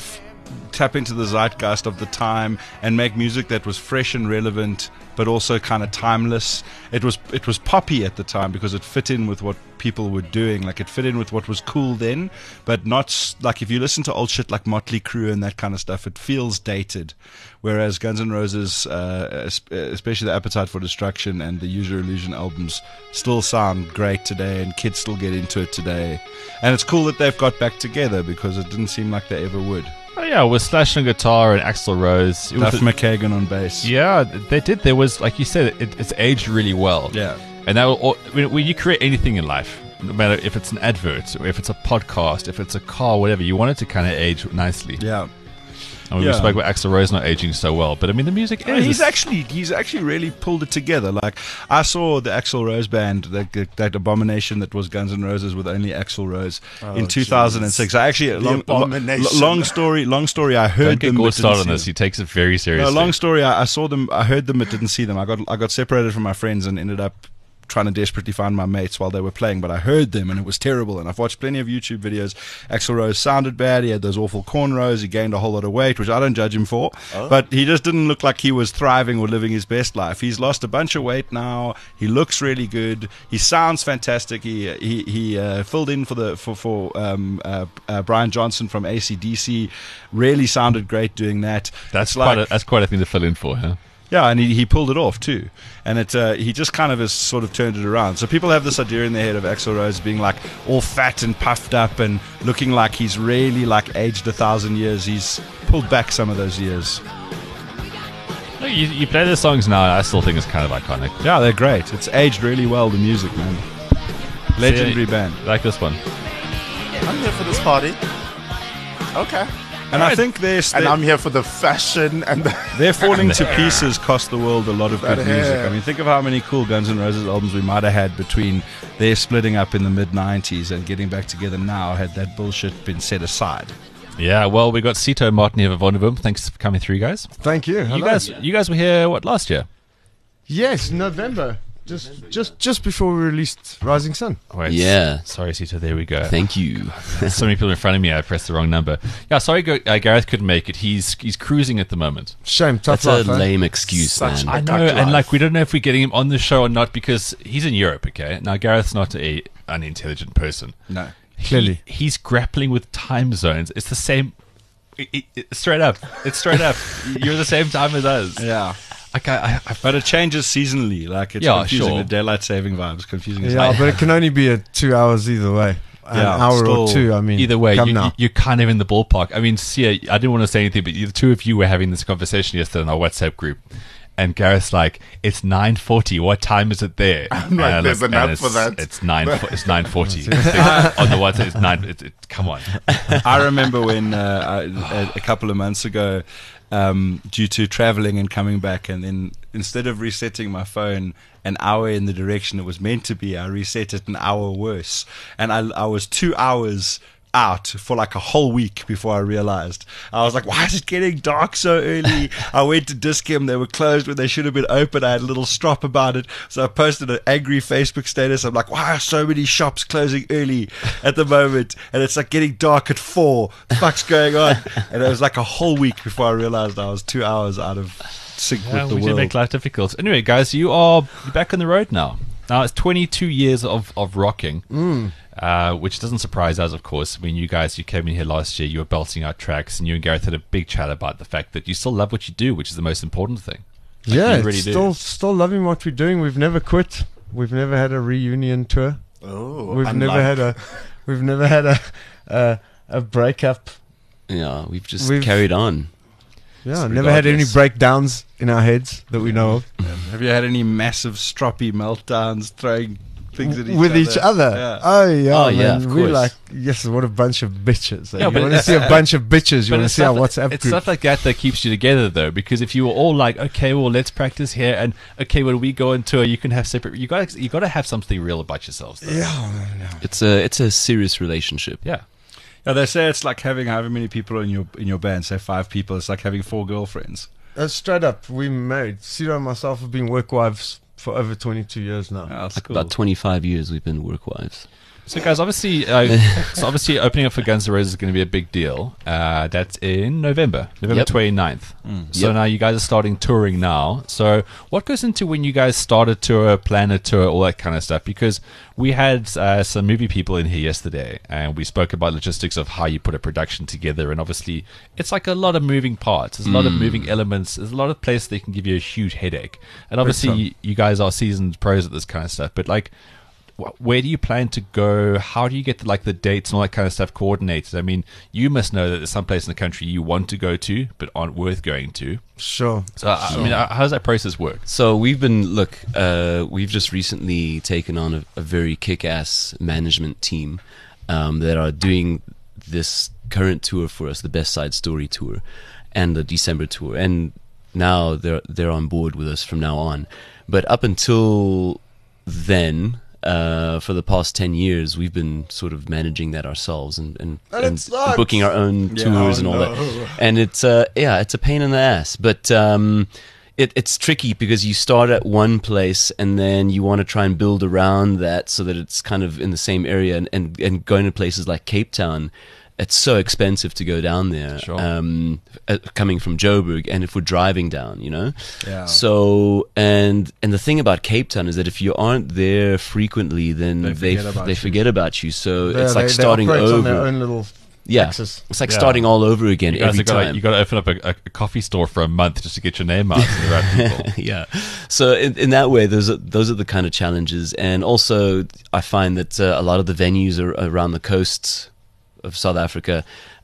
Speaker 4: tap into the zeitgeist of the time and make music that was fresh and relevant, but also kind of timeless. It was it was poppy at the time because it fit in with what people were doing. Like, it fit in with what was cool then, but not s- like if you listen to old shit like Motley Crue and that kind of stuff, it feels dated. Whereas Guns N' Roses, uh, es- especially the Appetite for Destruction and the Use Your Illusion albums, still sound great today, and kids still get into it today. And it's cool that they've got back together because it didn't seem like they ever would.
Speaker 2: Oh yeah, with Slash on guitar and Axl Rose. It was
Speaker 4: Duff
Speaker 2: a-
Speaker 4: McKagan on bass.
Speaker 2: Yeah, they did. There was, like you said, it, it's aged really well.
Speaker 4: Yeah.
Speaker 2: And that will, all- when when you create anything in life, no matter if it's an advert or if it's a podcast, if it's a car, whatever, you want it to kind of age nicely.
Speaker 4: Yeah.
Speaker 2: I mean,
Speaker 4: Yeah.
Speaker 2: we spoke about Axl Rose not aging so well, but I mean, the music
Speaker 4: Uh,
Speaker 2: is.
Speaker 4: he's actually he's actually really pulled it together. Like, I saw the Axl Rose band, that, that abomination that was Guns N' Roses with only Axl Rose in two thousand six. I actually long, long,
Speaker 3: abomination.
Speaker 4: long story. Long story. I heard
Speaker 2: Don't get
Speaker 4: them.
Speaker 2: Gord
Speaker 4: but didn't
Speaker 2: started on
Speaker 4: see
Speaker 2: this.
Speaker 4: them.
Speaker 2: He takes it very
Speaker 4: No,
Speaker 2: seriously.
Speaker 4: long story. I, I saw them. I heard them, but didn't see them. I got I got separated from my friends and ended up trying to desperately find my mates while they were playing, but I heard them and it was terrible. And I've watched plenty of YouTube videos. Axl Rose sounded bad. He had those awful cornrows. He gained a whole lot of weight, which I don't judge him for.
Speaker 3: Oh.
Speaker 4: But he just didn't look like he was thriving or living his best life. He's lost a bunch of weight now. He looks really good. He sounds fantastic. He he he uh, filled in for the for for um, uh, uh, Brian Johnson from A C D C. Really sounded great doing that.
Speaker 2: That's
Speaker 4: It's
Speaker 2: quite
Speaker 4: like-
Speaker 2: a, that's quite a thing to fill in for, huh?
Speaker 4: yeah, and he, he pulled it off too, and it uh, he just kind of has sort of turned it around. So people have this idea in their head of Axl Rose being like all fat and puffed up and looking like he's really like aged a thousand years. He's pulled back some of those years.
Speaker 2: Look, you, you play the songs now, and I still think it's kind of iconic.
Speaker 4: Yeah, they're great. It's aged really well. The music, man. Legendary
Speaker 2: See,
Speaker 4: band.
Speaker 2: like this one.
Speaker 3: I'm here for this party. Okay.
Speaker 4: And I think they're,
Speaker 3: And
Speaker 4: they're,
Speaker 3: I'm here for the fashion and the
Speaker 4: they're falling to pieces cost the world a lot of good
Speaker 3: That
Speaker 4: music.
Speaker 3: hair.
Speaker 4: I mean, think of how many cool Guns N' Roses albums we might have had between their splitting up in the mid nineties and getting back together now had that bullshit been set aside.
Speaker 2: Yeah, well, we got Sito Martin here von Boom. Thanks for coming through, guys.
Speaker 7: Thank you.
Speaker 2: You
Speaker 7: Hello.
Speaker 2: guys, you guys were here what last year?
Speaker 7: Yes, November. Just, just, just before we released Rising Sun.
Speaker 2: Wait,
Speaker 8: Yeah.
Speaker 2: Sorry, Sito. There we go.
Speaker 8: Thank you.
Speaker 2: So many people in front of me. I pressed the wrong number. Yeah, sorry, Go- uh, Gareth couldn't make it. He's he's cruising at the moment.
Speaker 7: Shame, tough
Speaker 8: That's a
Speaker 7: life. eh?
Speaker 8: lame excuse,
Speaker 3: Such
Speaker 8: man.
Speaker 2: I
Speaker 3: Duck
Speaker 2: know, and
Speaker 3: life.
Speaker 2: like we don't know if we're getting him on the show or not because he's in Europe. Okay, now Gareth's not a unintelligent person.
Speaker 4: No.
Speaker 7: Clearly.
Speaker 2: He- he's grappling with time zones. It's the same. It, it, it- straight up, it's straight up. You're the same time as us.
Speaker 4: Yeah.
Speaker 2: Like I, I, I
Speaker 4: But it changes seasonally. Like, it's
Speaker 2: Yeah,
Speaker 4: confusing.
Speaker 2: sure.
Speaker 4: The daylight saving vibes confusing as
Speaker 7: Yeah,
Speaker 4: hell.
Speaker 7: but it can only be a two hours either way. An
Speaker 4: Yeah,
Speaker 7: hour
Speaker 4: still-
Speaker 7: or two. I mean,
Speaker 2: either way,
Speaker 7: come
Speaker 2: you,
Speaker 7: now.
Speaker 2: you- you're kind of in the ballpark. I mean, Sia, I didn't want to say anything, but the two of you were having this conversation yesterday in our WhatsApp group. And Gareth's like, it's nine forty. What time is it there?
Speaker 3: I'm like,
Speaker 2: And I
Speaker 3: there's
Speaker 2: look,
Speaker 3: an
Speaker 2: and
Speaker 3: app for
Speaker 2: it's-
Speaker 3: that.
Speaker 2: It's nine. It's nine forty. On the WhatsApp, it's nine. It, it, come on.
Speaker 4: I remember when uh, I, a, a couple of months ago, um, due to traveling and coming back, and then instead of resetting my phone an hour in the direction it was meant to be, I reset it an hour worse, and I, I was two hours out for like a whole week before I realized. I was like, why is it getting dark so early? I went to Discam, they were closed when they should have been open. I had a little strop about it, so I posted an angry Facebook status. I'm like, why are so many shops closing early at the moment? And it's like getting dark at four. The fuck's going on? And it was like a whole week before I realized I was two hours out of sync
Speaker 2: Yeah,
Speaker 4: with the
Speaker 2: we did
Speaker 4: world.
Speaker 2: make life difficult. Anyway, guys, you are you're back on the road now. Now it's twenty-two years of of rocking,
Speaker 7: Mm.
Speaker 2: uh, which doesn't surprise us, of course. I mean, you guys, you came in here last year, you were belting out tracks, and you and Gareth had a big chat about the fact that you still love what you do, which is the most important thing. Like,
Speaker 7: yeah,
Speaker 2: you really do.
Speaker 7: still, still loving what we're doing. We've never quit. We've never had a reunion tour.
Speaker 3: Oh,
Speaker 7: We've never
Speaker 3: unlike-
Speaker 7: had a, we've never had a, a, a breakup.
Speaker 8: Yeah, we've just
Speaker 7: We've-
Speaker 8: carried on.
Speaker 7: Yeah, never had any
Speaker 2: regardless.
Speaker 7: breakdowns in our heads that we know of
Speaker 4: Have you had any massive stroppy meltdowns throwing things at each
Speaker 7: with
Speaker 4: other?
Speaker 7: each other.
Speaker 4: Yeah.
Speaker 7: Oh yeah,
Speaker 8: Oh, yeah,
Speaker 7: man.
Speaker 8: of
Speaker 7: We're
Speaker 8: course.
Speaker 7: like, yes, what a bunch of bitches.
Speaker 2: Yeah,
Speaker 7: you
Speaker 2: but
Speaker 7: want to
Speaker 2: it's-
Speaker 7: see a bunch of bitches? You
Speaker 2: But
Speaker 7: want to
Speaker 2: it's
Speaker 7: see our
Speaker 2: stuff-
Speaker 7: WhatsApp
Speaker 2: It's
Speaker 7: group?
Speaker 2: stuff like that that keeps you together, though, because if you were all like, okay, well, let's practice here, and okay, when we go on tour, you can have separate. You got you got to have something real about yourselves. Though.
Speaker 7: Yeah,
Speaker 8: It's a it's a serious relationship.
Speaker 2: Yeah.
Speaker 4: Yeah, they say it's like having however many people in your in your band. Say five people. It's like having four girlfriends.
Speaker 7: uh, straight up, we married. Ciro and myself have been work wives for over twenty-two years now.
Speaker 4: Yeah, that's
Speaker 8: Like
Speaker 4: cool.
Speaker 8: about twenty-five years we've been work wives.
Speaker 2: So, guys, obviously, uh, so obviously, opening up for Guns N' Roses is going to be a big deal. Uh, that's in November, November
Speaker 8: Yep.
Speaker 2: twenty-ninth.
Speaker 8: Mm.
Speaker 2: So
Speaker 8: Yep.
Speaker 2: now you guys are starting touring now. So, what goes into when you guys start a tour, plan a tour, all that kind of stuff? Because we had uh, some movie people in here yesterday, and we spoke about logistics of how you put a production together. And obviously, it's like a lot of moving parts. There's a lot of moving elements. There's a lot of places that can give you a huge headache. And obviously, you, you guys are seasoned pros at this kind of stuff. But like, where do you plan to go? How do you get the, like the dates and all that kind of stuff coordinated? I mean, you must know that there's some place in the country you want to go to but aren't worth going to.
Speaker 7: Sure.
Speaker 2: So I mean, how does that process work?
Speaker 8: So we've been look. Uh, we've just recently taken on a, a very kick-ass management team um, that are doing this current tour for us, the Best Side Story tour, and the December tour. And now they're they're on board with us from now on. But up until then. Uh, for the past ten years, we've been sort of managing that ourselves and and,
Speaker 7: And it
Speaker 8: and
Speaker 7: sucks.
Speaker 8: booking our own
Speaker 4: Yeah,
Speaker 8: tours
Speaker 4: oh
Speaker 8: and all
Speaker 4: no.
Speaker 8: that. And it's uh, yeah, it's a pain in the ass. But um, it, it's tricky because you start at one place and then you want to try and build around that so that it's kind of in the same area. And, and, and going to places like Cape Town, it's so expensive to go down there.
Speaker 2: Sure.
Speaker 8: Um, uh, coming from Joburg, and if we're driving down, you know.
Speaker 4: Yeah.
Speaker 8: So and and the thing about Cape Town is that if you aren't there frequently, then
Speaker 4: They
Speaker 8: they
Speaker 4: forget
Speaker 8: f-
Speaker 4: about
Speaker 8: they
Speaker 4: you.
Speaker 8: forget about you. So
Speaker 7: Yeah,
Speaker 8: it's like
Speaker 7: they,
Speaker 8: starting
Speaker 7: they operate on their
Speaker 8: over.
Speaker 7: own little
Speaker 8: Yeah,
Speaker 7: axis.
Speaker 8: it's like
Speaker 2: Yeah.
Speaker 8: starting all over again
Speaker 2: You guys
Speaker 8: every
Speaker 2: have got
Speaker 8: time.
Speaker 2: to, you got to open up a, a, a coffee store for a month just to get your name out to the right people.
Speaker 8: yeah. So in, in that way, those are those are the kind of challenges, and also I find that uh, a lot of the venues are around the coast of South Africa.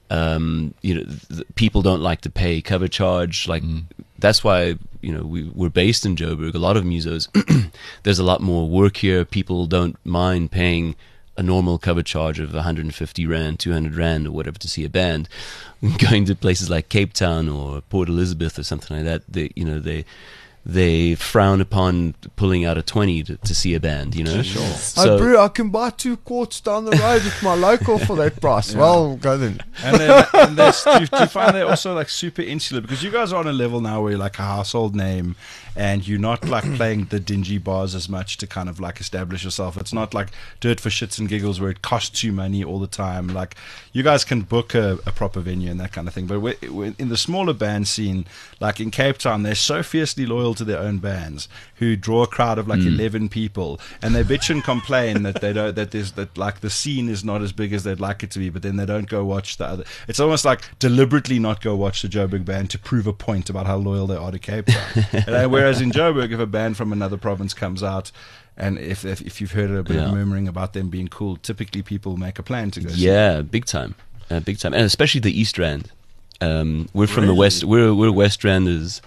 Speaker 8: Um, you know, th- people don't like to pay cover charge. Like that's why you know we we're based in Joburg. A lot of musos, there's a lot more work here. People don't mind paying a normal cover charge of one hundred fifty rand, two hundred rand, or whatever to see a band. Going to places like Cape Town or Port Elizabeth or something like that, they you know they they frown upon pulling out a twenty to, to see a band. You know, sure.
Speaker 7: Hey,
Speaker 8: So
Speaker 7: bro, I can buy two quarts down the road with my local for that price. Well, go then.
Speaker 4: And then and there's, do, you, do you find they're also like super insular because you guys are on a level now where you're like a household name and you're not like playing the dingy bars as much to kind of like establish yourself. It's not like do it for shits and giggles where it costs you money all the time. Like you guys can book a, a proper venue and that kind of thing. But we, we, in the smaller band scene, like in Cape Town, they're so fiercely loyal to their own bands who draw a crowd of like eleven people, and they bitch and complain that they don't that there's that like the scene is not as big as they'd like it to be, but then they don't go watch the other. It's almost like deliberately not go watch the Joburg band to prove a point about how loyal they are to Cape Town. And, uh, whereas in Joburg, if a band from another province comes out, and if if, if you've heard a bit
Speaker 8: Yeah.
Speaker 4: of murmuring about them being cool, typically people make a plan to go. see
Speaker 8: yeah, big time, uh, big time, and especially the East Rand. Um, we're from the West. We're we're West Randers,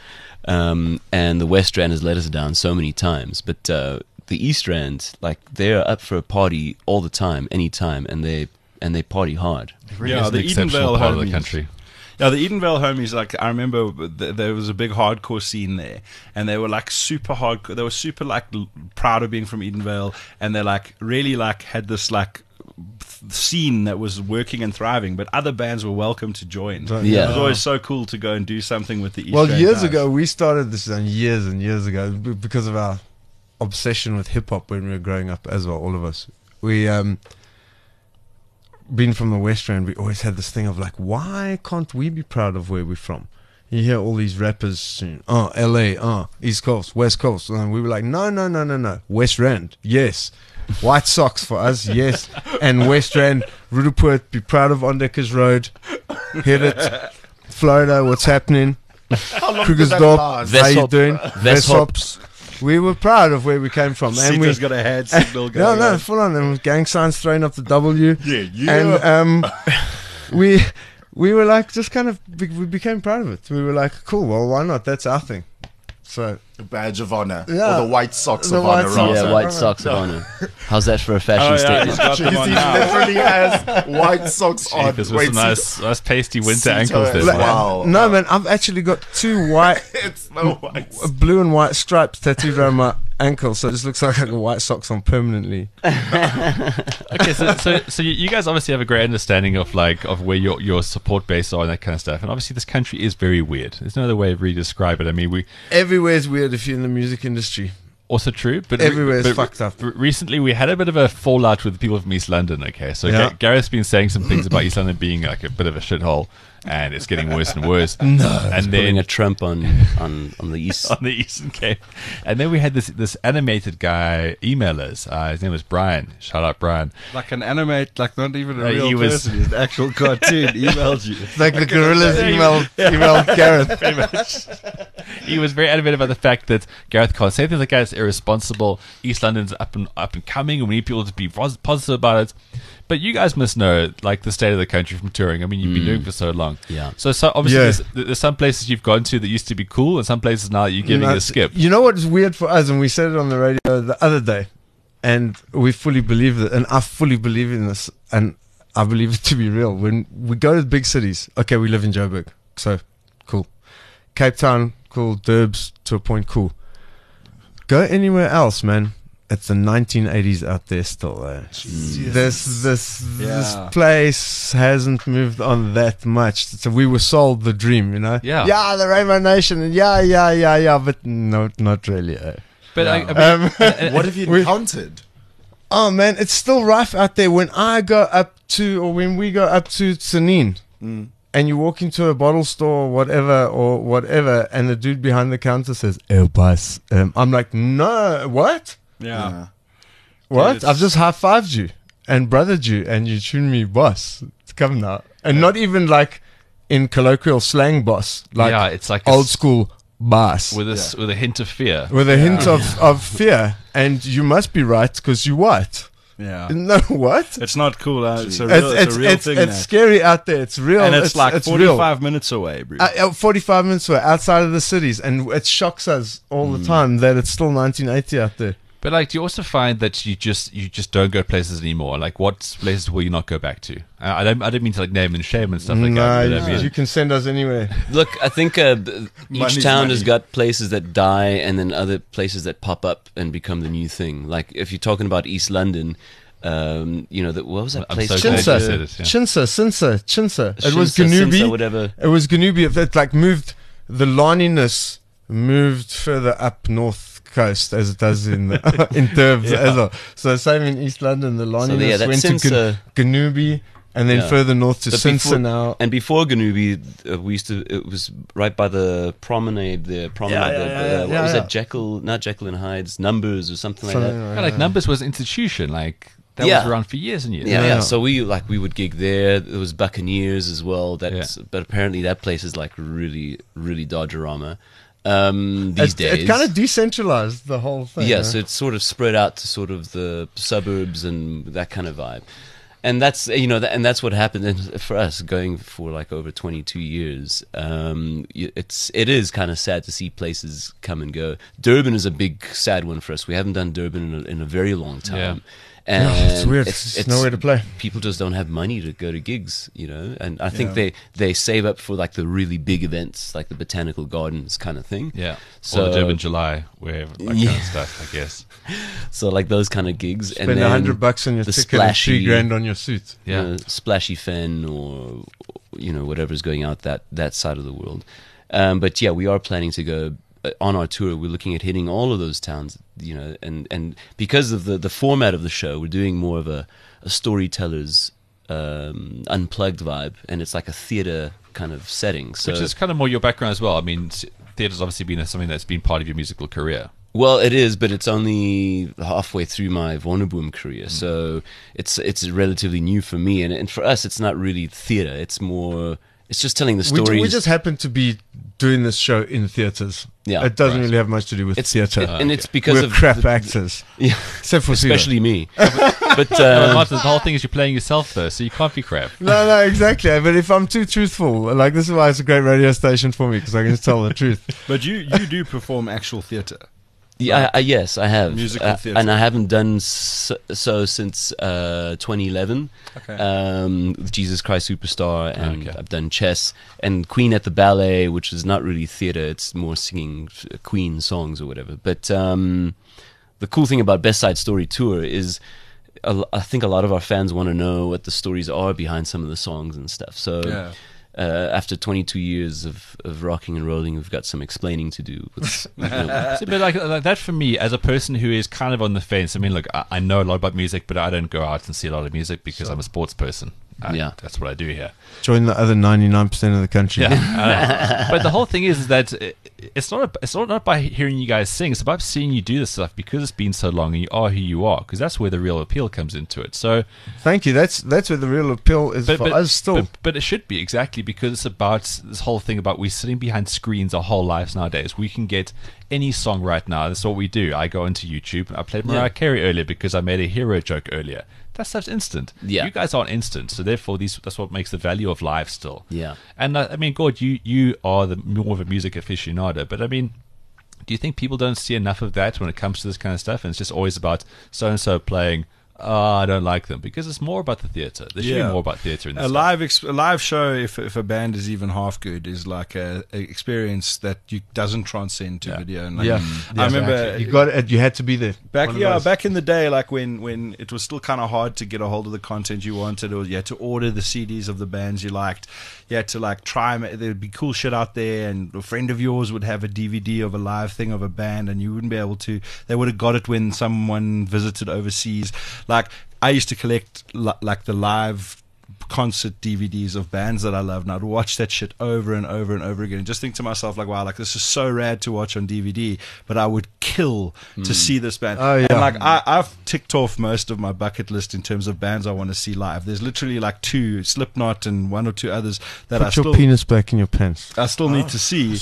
Speaker 8: um, and the West Rand has let us down so many times. But uh, the East Rand, like they're up for a party all the time, anytime, and they and they party hard.
Speaker 2: It really
Speaker 4: Yeah,
Speaker 2: is an
Speaker 4: the
Speaker 2: exceptional
Speaker 4: Edenvale
Speaker 2: part of the
Speaker 4: homies.
Speaker 2: country.
Speaker 4: Yeah, the Edenvale homies, like, I remember th- there was a big hardcore scene there, and they were, like, super hardcore. They were super, like, l- proud of being from Edenvale, and they, like, really, like, had this, like, th- scene that was working and thriving, but other bands were welcome to join.
Speaker 8: Yeah.
Speaker 4: It was always so cool to go and do something with the East
Speaker 7: Well,
Speaker 4: Rand
Speaker 7: years
Speaker 4: guys.
Speaker 7: ago, we started this uh, years and years ago b- because of our obsession with hip hop when we were growing up as well, all of us. We, um, being from the West Rand, we always had this thing of like, why can't we be proud of where we're from? You hear all these rappers saying, oh, L A, oh, East Coast, West Coast. And we were like, no, no, no, no, no. West Rand, yes. White Sox for us, yes. And West Rand, Rudaport, be proud of Ondekers Road. Hit it. Florida, what's happening? Krugersdorp, how you
Speaker 8: Westhop.
Speaker 7: doing?
Speaker 8: Westhop.
Speaker 7: Westhops. We were proud of where we came from. And we,
Speaker 4: Sita's got a hand signal
Speaker 7: no,
Speaker 4: going
Speaker 7: no,
Speaker 4: on.
Speaker 7: full on. And with gang signs throwing up the W.
Speaker 3: Yeah, yeah.
Speaker 7: And um, we we were like, just kind of, be- we became proud of it. We were like, cool, well, why not? That's our thing. So,
Speaker 3: The badge of honor.
Speaker 7: Yeah.
Speaker 3: Or the white socks
Speaker 7: The
Speaker 3: of
Speaker 7: white
Speaker 3: honor.
Speaker 7: socks.
Speaker 3: rather.
Speaker 8: Yeah, white socks of honor. How's that for a fashion
Speaker 4: Oh, yeah,
Speaker 8: statement?
Speaker 4: he's got them
Speaker 3: Jeez,
Speaker 4: on
Speaker 3: he
Speaker 4: now.
Speaker 3: literally has white socks on.
Speaker 2: Jeepers, with
Speaker 3: Wait,
Speaker 2: some
Speaker 3: see-
Speaker 2: nice, nice pasty winter
Speaker 3: Sito
Speaker 2: ankles there.
Speaker 3: as
Speaker 2: man.
Speaker 3: well. Wow.
Speaker 7: no, man, I've actually got two white,
Speaker 3: it's no white.
Speaker 7: uh, blue and white stripes tattooed around my ankle. So it just looks like I got white socks on permanently.
Speaker 2: Okay, so, so so you- you guys obviously have a great understanding of like of where your your support base are and that kind of stuff. And obviously, this country is very weird. There's no other way of really describe it. I mean, we
Speaker 7: Everywhere's weird if you're in the music industry.
Speaker 2: also true. But
Speaker 7: Everywhere is
Speaker 2: but
Speaker 7: fucked up.
Speaker 2: r- Recently, we had a bit of a fallout with the people from East London. Okay, so
Speaker 7: Yeah.
Speaker 2: Ga- Gareth's been saying some things about East London being like a bit of a shithole, and it's getting worse and worse. No, and
Speaker 8: Putting
Speaker 2: then
Speaker 8: a Trump on on on the east.
Speaker 2: on the Eastern Cape, and then we had this this animated guy email us. Uh, his name was Brian. Shout out Brian.
Speaker 4: Like an animate, like not even a
Speaker 2: Uh,
Speaker 4: real
Speaker 2: he was-
Speaker 4: person. He's an actual cartoon. Emails you.
Speaker 7: It's like the gorillas email emailed Gareth.
Speaker 2: Pretty much. He was very animated about the fact that Gareth can't say things like that. It's irresponsible. East London's up and up and coming, and we need people to be pos- positive about it. But you guys must know, like, the state of the country from touring. I mean, you've been doing it for so long.
Speaker 8: Yeah.
Speaker 2: So, so obviously,
Speaker 7: Yeah.
Speaker 2: there's, there's some places you've gone to that used to be cool, and some places now you're giving
Speaker 7: No,
Speaker 2: it a skip.
Speaker 7: You know what is weird for us, and we said it on the radio the other day, and we fully believe it, and I fully believe in this, and I believe it to be real. When we go to the big cities, okay, we live in Joburg, so cool. Cape Town, cool. Durbs, to a point, cool. Go anywhere else, man. It's the nineteen eighties out there still. Eh? This this this
Speaker 4: Yeah.
Speaker 7: place hasn't moved on that much. So we were sold the dream, you know.
Speaker 2: Yeah.
Speaker 7: Yeah, the Rainbow Nation. And yeah, yeah, yeah, yeah. But no, not really. Eh?
Speaker 2: But I, I mean,
Speaker 7: Um,
Speaker 3: What have you
Speaker 7: We-
Speaker 3: encountered?
Speaker 7: Oh man, it's still rough out there. When I go up to, or when we go up to Tsanin, and you walk into a bottle store or whatever, or whatever, and the dude behind the counter says, "Oh, boss," um, I'm like, "No, what?
Speaker 4: Yeah.
Speaker 7: What?
Speaker 4: it's-
Speaker 7: I've just high fived you and brothered you, and you tune me, boss. Come now, and not even like in colloquial slang, boss. Like
Speaker 2: yeah, it's like a
Speaker 7: old
Speaker 2: s-
Speaker 7: school boss."
Speaker 2: with a s- with a hint of fear.
Speaker 7: With a hint of, of fear, and you must be right because you white.
Speaker 4: Yeah.
Speaker 7: No, what?
Speaker 4: It's not cool. Uh, it's a
Speaker 7: It's
Speaker 4: real, it's,
Speaker 7: it's
Speaker 4: a real
Speaker 7: it's,
Speaker 4: thing.
Speaker 7: it's
Speaker 4: now.
Speaker 7: scary out there. It's real,
Speaker 4: and it's, like
Speaker 7: real.
Speaker 4: forty-five minutes away, bro.
Speaker 7: Uh, uh, forty-five minutes away, outside of the cities, and it shocks us all
Speaker 4: Mm.
Speaker 7: the time that it's still nineteen eighty out there.
Speaker 2: But like, do you also find that you just you just don't go places anymore? Like, what places will you not go back to? I I don't I don't mean to like name and shame and stuff like
Speaker 7: Nah,
Speaker 2: that.
Speaker 7: you,
Speaker 2: But I mean,
Speaker 7: you can send us anywhere.
Speaker 8: Look, I think uh, b- each
Speaker 3: Money's
Speaker 8: town has
Speaker 3: money.
Speaker 8: got places that die and then other places that pop up and become the new thing. Like if you're talking about East London, um, you know, that what was that
Speaker 2: I'm
Speaker 8: place?
Speaker 2: so
Speaker 8: called?
Speaker 2: glad you
Speaker 7: Chinsa,
Speaker 2: said it, yeah.
Speaker 7: Chinsa, Cinsa, Chinsa. It was
Speaker 8: Shinsa, Sinsa,
Speaker 7: Ganubi.
Speaker 8: whatever.
Speaker 7: It was Ganubi. It like moved the lininess moved further up north coast as it does in the, in Durbs as well. So same in East London, the lininess
Speaker 8: yeah, that
Speaker 7: went
Speaker 8: Cinsa-
Speaker 7: to Gan- Ganubi, and then
Speaker 8: Yeah.
Speaker 7: further north to
Speaker 8: But
Speaker 7: Cinsa
Speaker 8: before-
Speaker 7: now.
Speaker 8: And before Ganubi, uh, we used to. It was right by the promenade. The promenade.
Speaker 7: Yeah, yeah,
Speaker 8: the-
Speaker 7: yeah,
Speaker 8: the-
Speaker 7: yeah,
Speaker 8: what
Speaker 7: yeah,
Speaker 8: was
Speaker 7: yeah.
Speaker 8: that? Jekyll, not Jekyll and Hyde's Numbers or something like
Speaker 7: Something
Speaker 8: that.
Speaker 7: like
Speaker 2: yeah, like Numbers was an institution. Like that
Speaker 8: Yeah.
Speaker 2: was around for years and years.
Speaker 8: Yeah, yeah,
Speaker 7: Yeah.
Speaker 8: So we like we would gig there. There was Buccaneers as well. That's but apparently that place is like really, really Dodgerama um, these
Speaker 7: it,
Speaker 8: days.
Speaker 7: it kind of decentralized the whole thing.
Speaker 8: yeah,
Speaker 7: huh?
Speaker 8: so it's sort of spread out to sort of the suburbs and that kind of vibe. And that's you know, that, and that's what happened and for us going for like over twenty-two years. Um, y- it's it is kind of sad to see places come and go. Durban is a big sad one for us. We haven't done Durban in a, in a very long time.
Speaker 2: Yeah.
Speaker 8: And
Speaker 7: Yeah, it's weird. It's nowhere to play.
Speaker 8: People just don't have money to go to gigs, you know. And I think they, they save up for like the really big events, like the Botanical Gardens kind of thing.
Speaker 2: Yeah.
Speaker 8: So-
Speaker 2: or the Durban July, where that kind
Speaker 8: Yeah.
Speaker 2: of stuff, I guess.
Speaker 8: So like those kind of gigs.
Speaker 7: Spend
Speaker 8: and
Speaker 7: a
Speaker 8: then
Speaker 7: hundred bucks on your
Speaker 8: the
Speaker 7: ticket and three
Speaker 8: splashy-
Speaker 7: grand on your suit.
Speaker 8: you
Speaker 2: Yeah.
Speaker 8: know, splashy fen or you know whatever's going out that that side of the world. Um, but yeah, we are planning to go uh, on our tour. We're looking at hitting all of those towns, you know, and and because of the the format of the show, we're doing more of a, a storyteller's um, unplugged vibe, and it's like a theater kind of setting. So
Speaker 2: Which is kind of more your background as well. I mean, s- theatre's obviously been a, something that's been part of your musical career.
Speaker 8: Well, it is, but it's only halfway through my Vonneeboom career, so it's it's relatively new for me, and and for us, it's not really theater. It's more, it's just telling the
Speaker 7: We,
Speaker 8: stories.
Speaker 7: ju- we just happen to be doing this show in theaters.
Speaker 8: Yeah,
Speaker 7: it doesn't
Speaker 2: right.
Speaker 7: really have much to do with
Speaker 8: it's
Speaker 7: theater.
Speaker 8: it- and it's because
Speaker 7: We're
Speaker 8: of
Speaker 7: crap
Speaker 8: the-
Speaker 7: actors,
Speaker 8: yeah,
Speaker 7: except for Siva.
Speaker 8: especially me. but
Speaker 2: Uh,
Speaker 8: uh,
Speaker 2: Martin, the whole thing is you're playing yourself, though, so you can't be crap.
Speaker 7: No, no, exactly. But if I'm too truthful, like this is why it's a great radio station for me because I can just tell the truth.
Speaker 4: But you, you do perform actual theatre.
Speaker 8: yeah, I, I, yes, I have
Speaker 4: Musical
Speaker 8: Uh,
Speaker 4: theatre.
Speaker 8: and I haven't done so, so since uh, twenty eleven.
Speaker 4: Okay.
Speaker 8: Um, with Jesus Christ Superstar, and
Speaker 2: Okay.
Speaker 8: I've done Chess and Queen at the Ballet, which is not really theatre; it's more singing uh, Queen songs or whatever. But um, the cool thing about Best Side Story Tour is, a l- I think a lot of our fans want to know what the stories are behind some of the songs and stuff. So.
Speaker 4: Yeah.
Speaker 8: uh, after twenty-two years of, of rocking and rolling, we've got some explaining to do. With, you know,
Speaker 2: So, but like, like that for me, as a person who is kind of on the fence. I mean, look, I, I know a lot about music, but I don't go out and see a lot of music because I'm a sports person. I,
Speaker 8: Yeah.
Speaker 2: that's what I do here.
Speaker 7: Join the other ninety-nine percent of the country.
Speaker 2: Yeah, I know. But the whole thing is, is that it, it's not a, it's not, not by hearing you guys sing. It's about seeing you do this stuff because it's been so long and you are who you are. Because that's where the real appeal comes into it. So,
Speaker 7: Thank you. That's that's where the real appeal is
Speaker 2: but,
Speaker 7: for
Speaker 2: but,
Speaker 7: us still.
Speaker 2: but, but it should be exactly because it's about this whole thing about we sitting behind screens our whole lives nowadays. We can get any song right now. That's what we do. I go into YouTube. I played Mariah
Speaker 8: Yeah.
Speaker 2: Carey earlier because I made a hero joke earlier. That stuff's instant.
Speaker 8: Yeah.
Speaker 2: You guys aren't instant, so therefore these that's what makes the value of live still.
Speaker 8: Yeah.
Speaker 2: And uh, I mean, God, you you are the more of a music aficionado, but I mean, do you think people don't see enough of that when it comes to this kind of stuff? And it's just always about so and so playing. Oh, I don't like them because it's more about the theatre. There should
Speaker 4: Yeah.
Speaker 2: be more about theatre in this.
Speaker 4: A
Speaker 2: stuff.
Speaker 4: live ex- a live show, if if a band is even half good, is like a, a experience that you doesn't transcend to
Speaker 2: Yeah.
Speaker 4: video. And like,
Speaker 7: yeah.
Speaker 4: I remember
Speaker 7: you got it. You had to be there.
Speaker 4: back
Speaker 7: One of
Speaker 4: yeah
Speaker 7: those.
Speaker 4: back in the day, like when when it was still kind of hard to get a hold of the content you wanted, or you had to order the C Ds of the bands you liked. You had to like try. There'd be cool shit out there, and a friend of yours would have a D V D of a live thing of a band, and you wouldn't be able to. They would have got it when someone visited overseas. Like I used to collect li- like the live concert D V Ds of bands that I loved, and I'd watch that shit over and over and over again and just think to myself like, wow, like this is so rad to watch on D V D, but I would kill to see this band.
Speaker 7: Oh, yeah.
Speaker 4: And like I, I've ticked off most of my bucket list in terms of bands I want to see live. There's literally like two, Slipknot and one or two others that I
Speaker 7: Put your
Speaker 4: still
Speaker 7: penis back in your pants.
Speaker 4: I still need to see.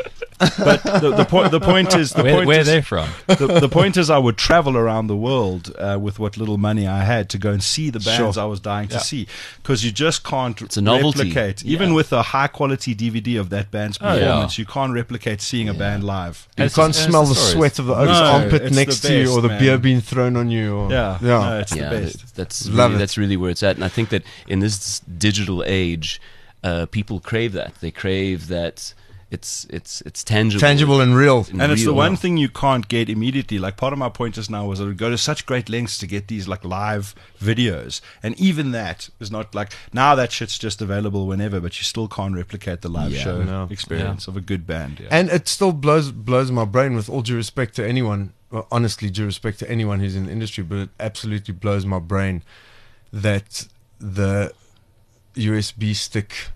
Speaker 4: But the, the point the point is the
Speaker 2: where
Speaker 4: point
Speaker 2: where are
Speaker 4: is,
Speaker 2: they from?
Speaker 4: the, the point is I would travel around the world uh, with what little money I had to go and see the bands
Speaker 7: Sure.
Speaker 4: I was dying to
Speaker 2: Yeah.
Speaker 4: see, because you just can't
Speaker 8: It's a novelty.
Speaker 4: replicate.
Speaker 8: Yeah.
Speaker 4: Even with a high quality D V D of that band's
Speaker 2: Oh, yeah.
Speaker 4: performance, you can't replicate seeing a band live.
Speaker 7: You
Speaker 2: It's
Speaker 7: can't
Speaker 2: just- it's
Speaker 7: smell
Speaker 2: the
Speaker 7: the
Speaker 2: stories.
Speaker 7: sweat of the other's
Speaker 4: No,
Speaker 7: armpit
Speaker 4: it's
Speaker 7: next
Speaker 4: the
Speaker 7: to you,
Speaker 4: best,
Speaker 7: or the
Speaker 4: man.
Speaker 7: beer being thrown on you. Or,
Speaker 4: Yeah,
Speaker 7: yeah.
Speaker 4: no, it's
Speaker 8: yeah,
Speaker 4: the best.
Speaker 8: that- that's
Speaker 7: Love
Speaker 8: really,
Speaker 7: it.
Speaker 8: that's really where it's at. And I think that in this digital age, uh, people crave that. They crave that. It's it's it's tangible.
Speaker 7: Tangible and real.
Speaker 4: And it's the
Speaker 8: real.
Speaker 4: one thing you can't get immediately. Like part of my point just now was I would go to such great lengths to get these like live videos, and even that is not like now that shit's just available whenever, but you still can't replicate the live
Speaker 8: Yeah.
Speaker 4: show
Speaker 7: No.
Speaker 4: experience of a good band. Yeah.
Speaker 7: And it still blows blows my brain, with all due respect to anyone, well, honestly due respect to anyone who's in the industry, but it absolutely blows my brain that the U S B stick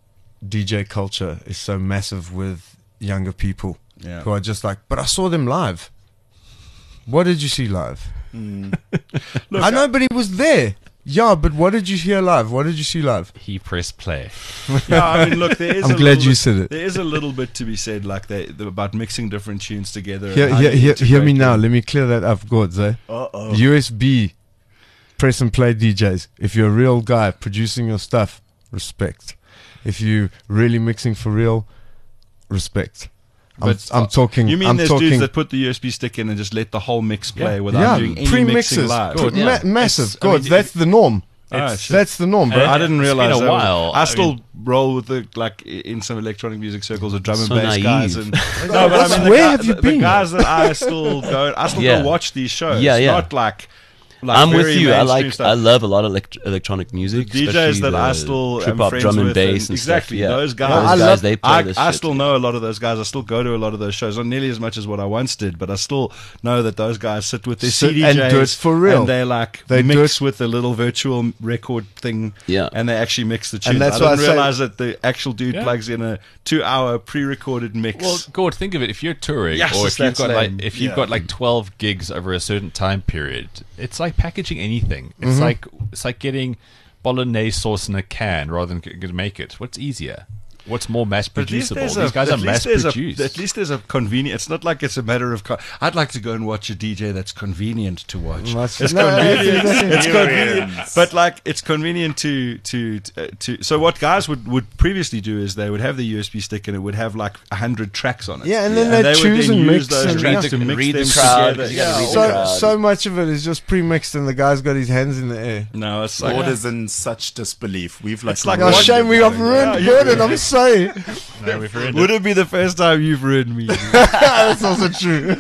Speaker 7: D J culture is so massive with younger people
Speaker 4: Yeah.
Speaker 7: who are just like, but I saw them live. What did you see live?
Speaker 4: Look,
Speaker 7: I know, but he was there. Yeah, but what did you hear live? What did you see live?
Speaker 2: He pressed play.
Speaker 4: yeah, I mean, look, there is.
Speaker 7: I'm
Speaker 4: a
Speaker 7: glad
Speaker 4: little
Speaker 7: you
Speaker 4: bit-
Speaker 7: said it.
Speaker 4: There is a little bit to be said, like they, the, about mixing different tunes together.
Speaker 7: Hear,
Speaker 4: and how
Speaker 7: hear,
Speaker 4: you
Speaker 7: hear, hear me
Speaker 4: integrate
Speaker 7: now.
Speaker 4: them.
Speaker 7: Let me clear that up, Gods, eh?
Speaker 3: Uh-oh.
Speaker 7: U S B press and play D Js. If you're a real guy producing your stuff, respect. If you really mixing for real, respect. I'm,
Speaker 4: But,
Speaker 7: I'm talking.
Speaker 4: You mean
Speaker 7: I'm
Speaker 4: there's
Speaker 7: talking.
Speaker 4: dudes that put the U S B stick in and just let the whole mix play
Speaker 2: Yeah.
Speaker 4: without
Speaker 7: yeah,
Speaker 4: doing any
Speaker 7: pre-mixes,
Speaker 4: mixing live?
Speaker 7: Pre-
Speaker 8: Yeah.
Speaker 7: ma- massive.
Speaker 2: It's- I mean,
Speaker 7: God, that's the norm.
Speaker 4: Ah,
Speaker 2: It's-
Speaker 4: shit.
Speaker 7: That's the norm, bro.
Speaker 2: Uh,
Speaker 4: I didn't
Speaker 2: It's been
Speaker 4: realize
Speaker 2: a
Speaker 4: that was-
Speaker 2: while.
Speaker 4: I
Speaker 2: I
Speaker 4: still
Speaker 2: mean-
Speaker 4: roll with the like i- in some electronic music circles of drum and
Speaker 8: So
Speaker 4: bass
Speaker 8: naive.
Speaker 4: guys. And, no, but I
Speaker 7: What's-
Speaker 4: mean, the,
Speaker 7: where
Speaker 4: guy-
Speaker 7: have you
Speaker 4: the,
Speaker 7: been?
Speaker 4: the guys that I still go, I still
Speaker 8: Yeah.
Speaker 4: go watch these shows.
Speaker 8: Yeah, yeah.
Speaker 4: Not like, like
Speaker 8: I'm with
Speaker 4: very
Speaker 8: you. I
Speaker 4: mainstream
Speaker 8: like.
Speaker 4: stuff.
Speaker 8: I love a lot of elect- electronic music.
Speaker 4: D Js
Speaker 8: especially
Speaker 4: that I
Speaker 8: the
Speaker 4: still am
Speaker 8: trip hop,
Speaker 4: friends
Speaker 8: drum and
Speaker 4: with
Speaker 8: bass,
Speaker 4: and
Speaker 8: and stuff,
Speaker 4: exactly
Speaker 8: yeah.
Speaker 4: those guys.
Speaker 7: Yeah,
Speaker 8: Those
Speaker 7: I
Speaker 8: guys,
Speaker 7: love-
Speaker 8: they play
Speaker 4: I,
Speaker 8: this
Speaker 4: I
Speaker 8: shit.
Speaker 4: still know a lot of those guys. I still go to a lot of those shows, not nearly as much as what I once did, but I still know that those guys sit with their
Speaker 7: Sit
Speaker 4: C D Js
Speaker 7: and do it for real.
Speaker 4: and they like
Speaker 7: They do
Speaker 4: mix
Speaker 7: it-
Speaker 4: with the little virtual record thing,
Speaker 8: Yeah.
Speaker 4: and they actually mix the tunes.
Speaker 7: And that's
Speaker 4: I
Speaker 7: why
Speaker 4: didn't
Speaker 7: I say-
Speaker 4: realize that the actual dude
Speaker 2: Yeah.
Speaker 4: plugs in a two-hour pre-recorded mix.
Speaker 2: Well, God, think of it. If you're touring,
Speaker 4: Yes,
Speaker 2: or if you've
Speaker 4: that's
Speaker 2: got like
Speaker 4: lame.
Speaker 2: if you've
Speaker 3: Yeah.
Speaker 2: got like twelve gigs over a certain time period, it's like packaging anything. It's
Speaker 7: Mm-hmm.
Speaker 2: like it's like getting bolognese sauce in a can rather than g- g- make it. What's easier? What's more mass
Speaker 4: But at least
Speaker 2: producible?
Speaker 4: there's
Speaker 2: These guys
Speaker 4: a,
Speaker 2: are
Speaker 4: at least
Speaker 2: mass
Speaker 4: there's a-
Speaker 2: produced.
Speaker 4: At least there's a convenient. It's not like it's a matter of. Co- I'd like to go and watch a D J that's convenient to watch.
Speaker 7: Must-
Speaker 4: It's
Speaker 7: no,
Speaker 4: convenient.
Speaker 7: that's-
Speaker 4: It's convenient, but like it's convenient to to uh, to. So what guys would, would previously do is they would have the U S B stick and it would have like a hundred tracks on it.
Speaker 7: Yeah, and then
Speaker 4: And
Speaker 7: they
Speaker 4: they would
Speaker 7: choose
Speaker 4: then
Speaker 7: and
Speaker 4: use
Speaker 7: mix
Speaker 4: those
Speaker 7: and-
Speaker 4: tracks
Speaker 7: yeah.
Speaker 4: to mix
Speaker 8: Read the
Speaker 4: them
Speaker 8: crowd,
Speaker 4: together.
Speaker 8: you gotta read the
Speaker 7: so
Speaker 8: crowd.
Speaker 7: so much of it is just pre-mixed, and the guy's got his hands in the air.
Speaker 4: No, it's like
Speaker 3: Gord is in such disbelief. We've like,
Speaker 4: It's like
Speaker 7: Oh,
Speaker 4: what-
Speaker 7: shame we have ruined
Speaker 4: Yeah,
Speaker 7: Gordon. I'm sorry.
Speaker 2: No, we've ruined
Speaker 4: Would it be the first time you've ruined me?
Speaker 7: That's also true.
Speaker 2: So,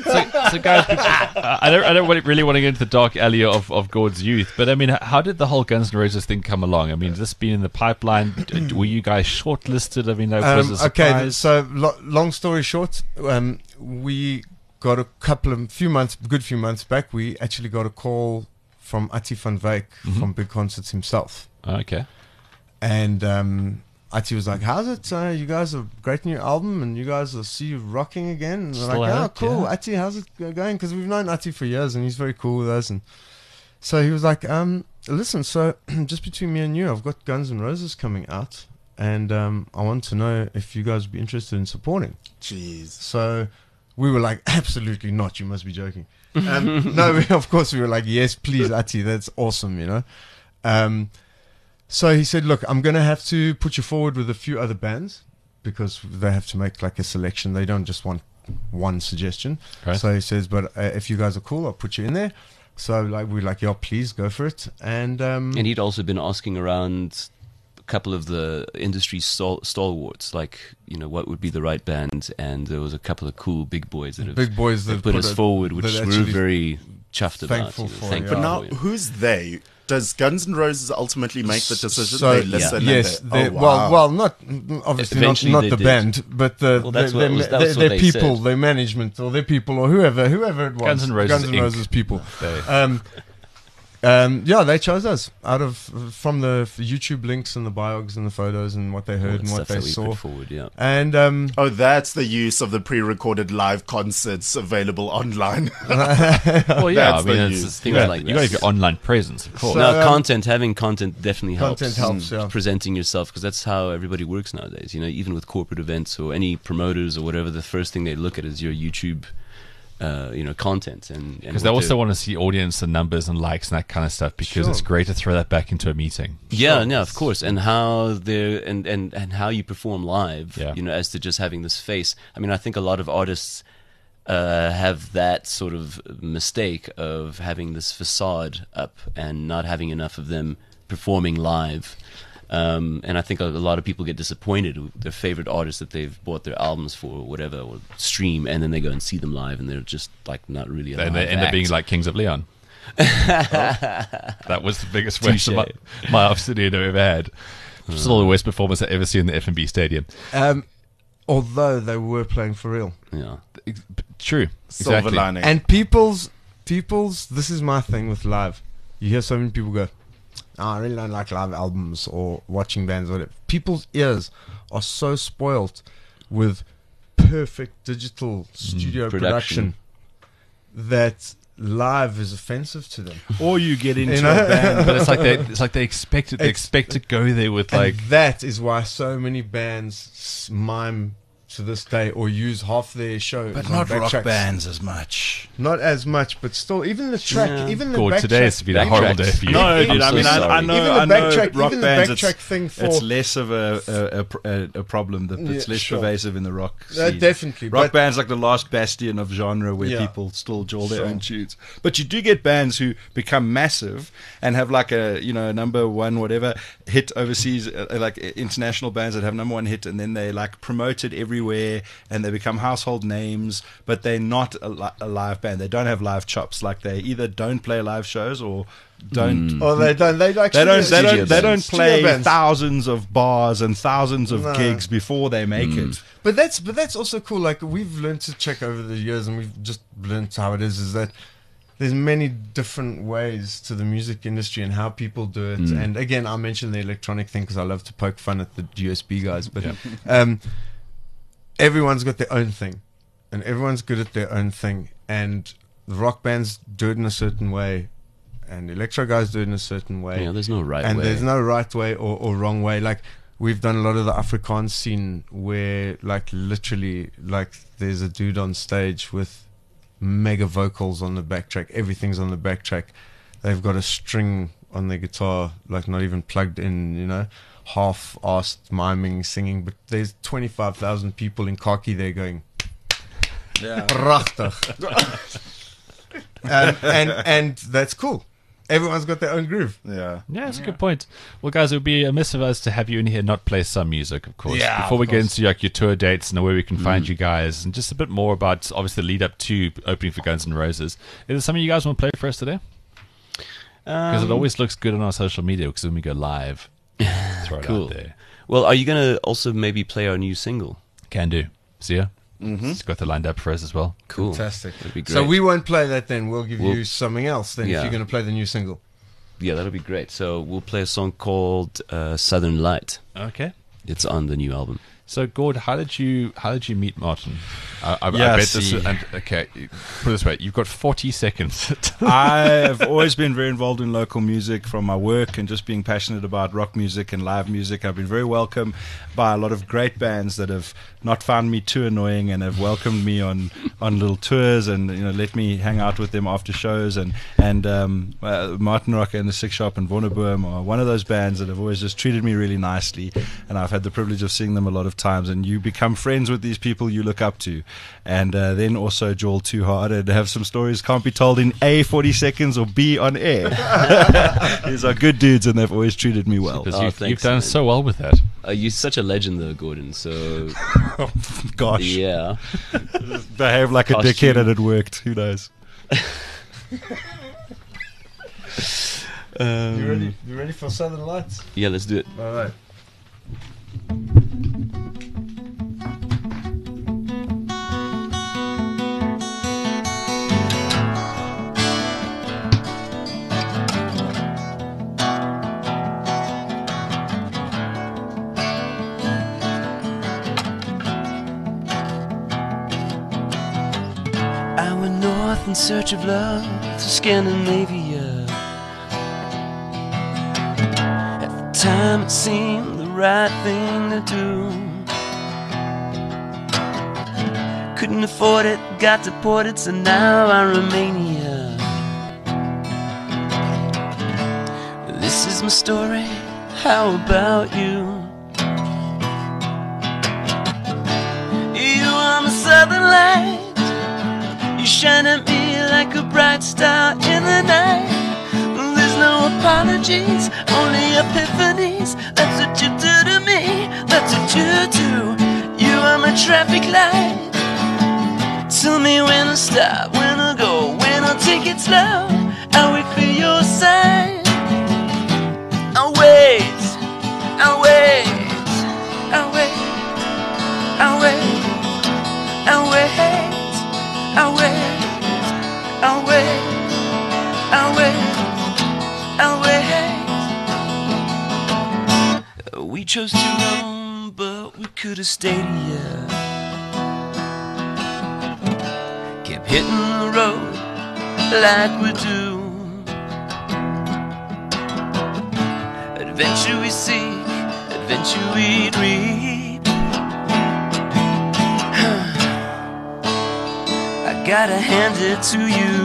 Speaker 2: so guys, uh, I don't, I don't really want to get into the dark alley of, of Gord's youth, but I mean, how did the whole Guns N' Roses thing come along? I mean, has this been in the pipeline? Were you guys shortlisted? I mean, that was
Speaker 7: Um,
Speaker 2: a
Speaker 7: okay,
Speaker 2: surprise.
Speaker 7: so lo- long story short, um, we got a couple of few months, good few months back. We actually got a call from Ati van Wyk from Big Concerts himself,
Speaker 2: Okay.
Speaker 7: and um, Ati was like, "How's it? Uh, you guys are great new album, and you guys will see you rocking again." And we're
Speaker 2: Still
Speaker 7: like,
Speaker 2: at
Speaker 7: "Oh,
Speaker 2: it,
Speaker 7: cool,
Speaker 2: yeah.
Speaker 7: Ati, how's it go- going?" Because we've known Ati for years, and he's very cool with us. And so he was like, um, "Listen, so just between me and you, I've got Guns N' Roses coming out, and um, I want to know if you guys would be interested in supporting."
Speaker 3: Jeez.
Speaker 7: So we were like, "Absolutely not! You must be joking." Um, no, we, of course we were like, "Yes, please, Ati, that's awesome," you know. Um, so he said, "Look, I'm going to have to put you forward with a few other bands because they have to make like a selection. They don't just want one suggestion."
Speaker 2: Right.
Speaker 7: So he says, "But uh, if you guys are cool, I'll put you in there." So like we're like, "Yeah, please go for it." And um,
Speaker 8: And he'd also been asking around a couple of the industry stal- stalwarts, like, you know, what would be the right band. And there was a couple of cool big boys that have
Speaker 7: big boys
Speaker 8: that
Speaker 7: that
Speaker 8: put,
Speaker 7: put
Speaker 8: us
Speaker 7: it-
Speaker 8: forward, which
Speaker 7: that
Speaker 8: we're
Speaker 7: actually
Speaker 8: very chuffed about.
Speaker 7: thankful
Speaker 8: you know,
Speaker 7: for,
Speaker 8: thankful
Speaker 7: yeah.
Speaker 3: But now,
Speaker 8: for, yeah.
Speaker 3: who's they? Does Guns N' Roses ultimately make the decision?
Speaker 7: So
Speaker 3: they listen and
Speaker 7: yes,
Speaker 3: they,
Speaker 7: they,
Speaker 3: oh, wow.
Speaker 7: well, well, not obviously not,
Speaker 8: Eventually
Speaker 7: not
Speaker 8: they
Speaker 7: the
Speaker 8: did.
Speaker 7: band, but the
Speaker 8: Well, that's
Speaker 7: the-
Speaker 8: what
Speaker 7: their,
Speaker 8: was-
Speaker 7: their,
Speaker 8: that's what
Speaker 7: their
Speaker 8: they
Speaker 7: people,
Speaker 8: said.
Speaker 7: their management, or their people, or whoever, whoever it was.
Speaker 2: Guns N' Roses
Speaker 7: Guns N'
Speaker 2: Incorporated.
Speaker 7: Roses people.
Speaker 2: They-
Speaker 7: Um, um, yeah, they chose us out of from the YouTube links and the biogs and the photos and what they
Speaker 8: All
Speaker 7: heard
Speaker 8: that
Speaker 7: and what
Speaker 8: stuff
Speaker 7: they
Speaker 8: that we
Speaker 7: saw.
Speaker 8: put forward, yeah.
Speaker 7: And um,
Speaker 3: Oh, that's the use of the pre-recorded live concerts available online.
Speaker 2: Well, yeah,
Speaker 3: That's
Speaker 2: I mean,
Speaker 3: the
Speaker 2: it's,
Speaker 3: news.
Speaker 2: it's,
Speaker 8: Things
Speaker 2: you, gotta,
Speaker 8: like
Speaker 2: you got to
Speaker 8: that.
Speaker 2: have your online presence, of course.
Speaker 7: So-
Speaker 8: No,
Speaker 7: um,
Speaker 8: content, having content definitely helps.
Speaker 7: Content helps, yeah.
Speaker 8: Presenting yourself, because that's how everybody works nowadays. You know, even with corporate events or any promoters or whatever, the first thing they look at is your YouTube, uh, you know, content. and
Speaker 2: Because they also want to see audience and numbers and likes and that kind of stuff, because
Speaker 7: Sure.
Speaker 2: it's great to throw that back into a meeting.
Speaker 8: Yeah, no, of course, and how they and, and and how you perform live.
Speaker 2: Yeah.
Speaker 8: You know, as to just having this face. I mean, I think a lot of artists uh, have that sort of mistake of having this facade up and not having enough of them performing live. Um, and I think a, a lot of people get disappointed with their favorite artists that they've bought their albums for or whatever, or stream, and then they go and see them live, and they're just like not really a
Speaker 2: And
Speaker 8: live
Speaker 2: they end up
Speaker 8: act.
Speaker 2: being like Kings of Leon. That was the biggest waste of my, my afternoon I've ever had. Still the worst performance I've ever seen in the F and B Stadium.
Speaker 7: um, although they were playing for real.
Speaker 8: Yeah.
Speaker 2: True.
Speaker 3: Silver
Speaker 2: Exactly.
Speaker 3: lining.
Speaker 7: And people's people's this is my thing with live. You hear so many people go, "Oh, I really don't like live albums or watching bands or whatever." People's ears are so spoilt with perfect digital studio
Speaker 8: production.
Speaker 7: production. that live is offensive to them.
Speaker 4: Or you get into
Speaker 7: You know?
Speaker 4: a band.
Speaker 2: But it's like they it's like they expect it, they
Speaker 7: Ex-
Speaker 2: expect to go there with like
Speaker 7: And that is why so many bands s- mime to this day or use half their show
Speaker 4: But
Speaker 7: on
Speaker 4: not rock
Speaker 7: backtracks.
Speaker 4: bands as much.
Speaker 7: Not as much, but still, even the track,
Speaker 8: Yeah.
Speaker 7: even the
Speaker 2: God,
Speaker 7: backtrack.
Speaker 2: today has to be a horrible day for you.
Speaker 4: No,
Speaker 8: I'm
Speaker 4: dude. I
Speaker 8: so
Speaker 4: mean, I, I
Speaker 8: sorry.
Speaker 4: know,
Speaker 7: Even the
Speaker 4: I know
Speaker 7: backtrack-
Speaker 4: rock
Speaker 7: even the
Speaker 4: bands.
Speaker 7: backtrack
Speaker 4: it's,
Speaker 7: thing for-
Speaker 4: it's less of a a, a, a problem. That it's
Speaker 7: Yeah,
Speaker 4: less
Speaker 7: sure.
Speaker 4: pervasive in the rock
Speaker 7: Uh,
Speaker 4: scene.
Speaker 7: definitely,
Speaker 4: Rock
Speaker 7: but-
Speaker 4: bands like the last bastion of genre where
Speaker 7: Yeah.
Speaker 4: people still draw their
Speaker 7: Sure.
Speaker 4: own tunes. But you do get bands who become massive and have like a you know number one whatever hit overseas, uh, like international bands that have number one hit, and then they like promoted everywhere and they become household names. But they're not a, li- a live band. They don't have live chops. Like they either don't play live shows or don't.
Speaker 7: Or they don't. They actually
Speaker 4: They don't. They
Speaker 8: Studio
Speaker 4: don't. They don't
Speaker 8: bands.
Speaker 4: play
Speaker 7: Studio bands.
Speaker 4: thousands of bars and thousands of
Speaker 7: No.
Speaker 4: gigs before they make it.
Speaker 7: But that's but that's also cool. Like we've learned to check over the years, and we've just learned how it is. Is that there's many different ways to the music industry and how people do it. And again, I mentioned the electronic thing because I love to poke fun at the U S B guys. But um, everyone's got their own thing, and everyone's good at their own thing. And the rock bands do it in a certain way, and electro guys do it in a certain way.
Speaker 8: Yeah, there's no right
Speaker 7: and
Speaker 8: way.
Speaker 7: there's no right way or, or wrong way. Like we've done a lot of the Afrikaans scene where like literally like there's a dude on stage with mega vocals on the backtrack, everything's on the backtrack. They've got a string on their guitar, like not even plugged in, you know, half-assed miming, singing, but there's twenty-five thousand people in khaki there going
Speaker 4: Yeah.
Speaker 7: prachtig. um, and and that's cool. everyone's got their own groove.
Speaker 4: Yeah.
Speaker 2: Yeah, that's a good point. Well, guys, it would be amiss of us to have you in here not play some music, of course.
Speaker 7: Yeah,
Speaker 2: Before
Speaker 7: of
Speaker 2: we get
Speaker 7: course.
Speaker 2: into like your tour dates and where we can find you guys, and just a bit more about obviously the lead up to opening for Guns N' Roses. Is there something you guys want to play for us today? Because
Speaker 8: Um,
Speaker 2: it always looks good on our social media. Because when we go live, throw it
Speaker 8: Cool.
Speaker 2: out there.
Speaker 8: Well, are you going to also maybe play our new single?
Speaker 2: Can do. See ya. Mm-hmm. It's got the lined up for us as well.
Speaker 8: Cool.
Speaker 7: Fantastic.
Speaker 8: That'd be great.
Speaker 7: So we won't play that then. We'll give
Speaker 8: We'll-
Speaker 7: you something else then
Speaker 8: Yeah.
Speaker 7: if you're going to play the new single.
Speaker 8: Yeah, that'll be great. So we'll play a song called uh, Southern Light.
Speaker 2: Okay.
Speaker 8: It's on the new album.
Speaker 2: So, Gord, how did you how did you meet Martin? I, I,
Speaker 4: Yeah,
Speaker 2: I bet this.
Speaker 4: see.
Speaker 2: Is, and, okay, put it this way: you've got forty seconds.
Speaker 4: I've always been very involved in local music from my work and just being passionate about rock music and live music. I've been very welcomed by a lot of great bands that have not found me too annoying and have welcomed me on, on little tours and you know let me hang out with them after shows. And and um, uh, Martin Rock and the Six Shop and Wonderboom are one of those bands that have always just treated me really nicely. And I've had the privilege of seeing them a lot of times. And you become friends with these people you look up to. And uh, then also Joel Too Hard and have some stories can't be told in A, forty seconds or B, on air. These are good dudes and they've always treated me well.
Speaker 2: Because
Speaker 8: Oh,
Speaker 2: you've,
Speaker 8: thanks,
Speaker 2: you've done
Speaker 8: man.
Speaker 2: so well with that.
Speaker 8: Uh, you're such a legend, though, Gordon. So,
Speaker 4: Gosh,
Speaker 8: yeah.
Speaker 4: behave like a
Speaker 8: Costume.
Speaker 4: dickhead and it worked. Who knows?
Speaker 8: Um,
Speaker 7: You ready? You ready for Southern Lights?
Speaker 8: Yeah, let's do it.
Speaker 7: All right.
Speaker 9: I went north in search of love to Scandinavia. At the time it seemed the right thing to do. Couldn't afford it, got deported, so now I'm Romania. This is my story, how about you? You are my southern light. You shine at me like a bright star in the night. There's no apologies, only epiphanies. That's what you do to me, that's what you do. You are my traffic light. Tell me when to stop, when to go, when I'll take it slow. I'll wait for your sign. I'll wait, I'll wait, I'll wait, I'll wait, I'll wait. I'll wait, I'll wait, I'll wait, I'll wait. We chose to roam, but we could have stayed here. Kept hitting the road like we do. Adventure we seek, adventure we reap. Gotta hand it to you.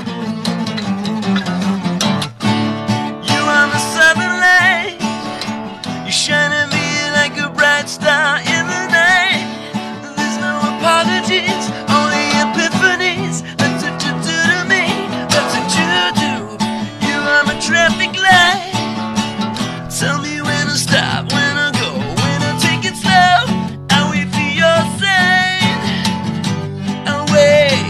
Speaker 9: You are my southern light. You shine at me like a bright star in the night. There's no apologies, only epiphanies. That's what you do to me, that's what you do. You are my traffic light. Tell me when to stop, when to go, when to take it slow. I'll wait for your sign. I'll wait.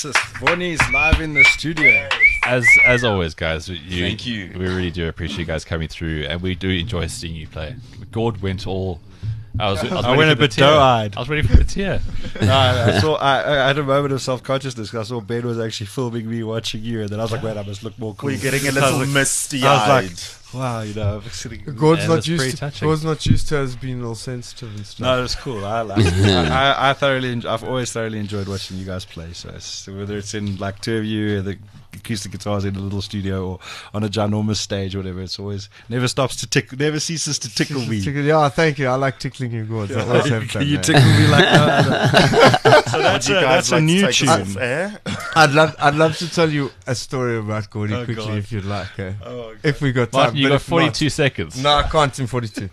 Speaker 4: bassist. Vonnie's live in the studio.
Speaker 2: As as always, guys, you,
Speaker 8: Thank you.
Speaker 2: We really do appreciate you guys coming through, and we do enjoy seeing you play. Gord went all. I was. I, was
Speaker 4: I
Speaker 2: ready
Speaker 4: went
Speaker 2: for
Speaker 4: a
Speaker 2: the
Speaker 4: bit
Speaker 2: tear.
Speaker 4: doe-eyed.
Speaker 2: I was ready for the tear.
Speaker 4: No, I, saw, I, I had a moment of self-consciousness because I saw Ben was actually filming me watching you, and then I was like, wait, I must look more cool.
Speaker 3: We're getting a
Speaker 4: I was
Speaker 3: little
Speaker 4: like-
Speaker 3: misty-eyed.
Speaker 4: I was like, wow, you know, I'm sitting.
Speaker 7: Gord's
Speaker 2: Man,
Speaker 7: not
Speaker 2: that's pretty
Speaker 7: used to.
Speaker 2: touching.
Speaker 7: Gord's not used to us being all sensitive and stuff.
Speaker 4: No, it's cool. I, like, I, I, I thoroughly, enjoy, I've always thoroughly enjoyed watching you guys play. So it's, whether it's in like two of you, the acoustic guitars in a little studio, or on a ginormous stage, or whatever, it's always never stops to tickle, never ceases to tickle me.
Speaker 7: Tickle- yeah, thank you. I like tickling you, Gord. I always have done
Speaker 4: You
Speaker 7: that.
Speaker 4: tickle me like that. So that's
Speaker 3: Would
Speaker 4: a,
Speaker 3: you guys
Speaker 4: that's
Speaker 3: like
Speaker 4: a
Speaker 3: to
Speaker 4: new
Speaker 3: take us
Speaker 4: tune.
Speaker 3: off air?
Speaker 7: I'd love, I'd love to tell you a story about Gordy
Speaker 4: Oh,
Speaker 7: quickly
Speaker 4: God.
Speaker 7: if you'd like. Eh?
Speaker 4: Oh, God.
Speaker 7: If we got time,
Speaker 2: Martin, you
Speaker 7: but
Speaker 2: got
Speaker 7: if not-
Speaker 2: forty-two seconds.
Speaker 7: No, I can't in forty-two.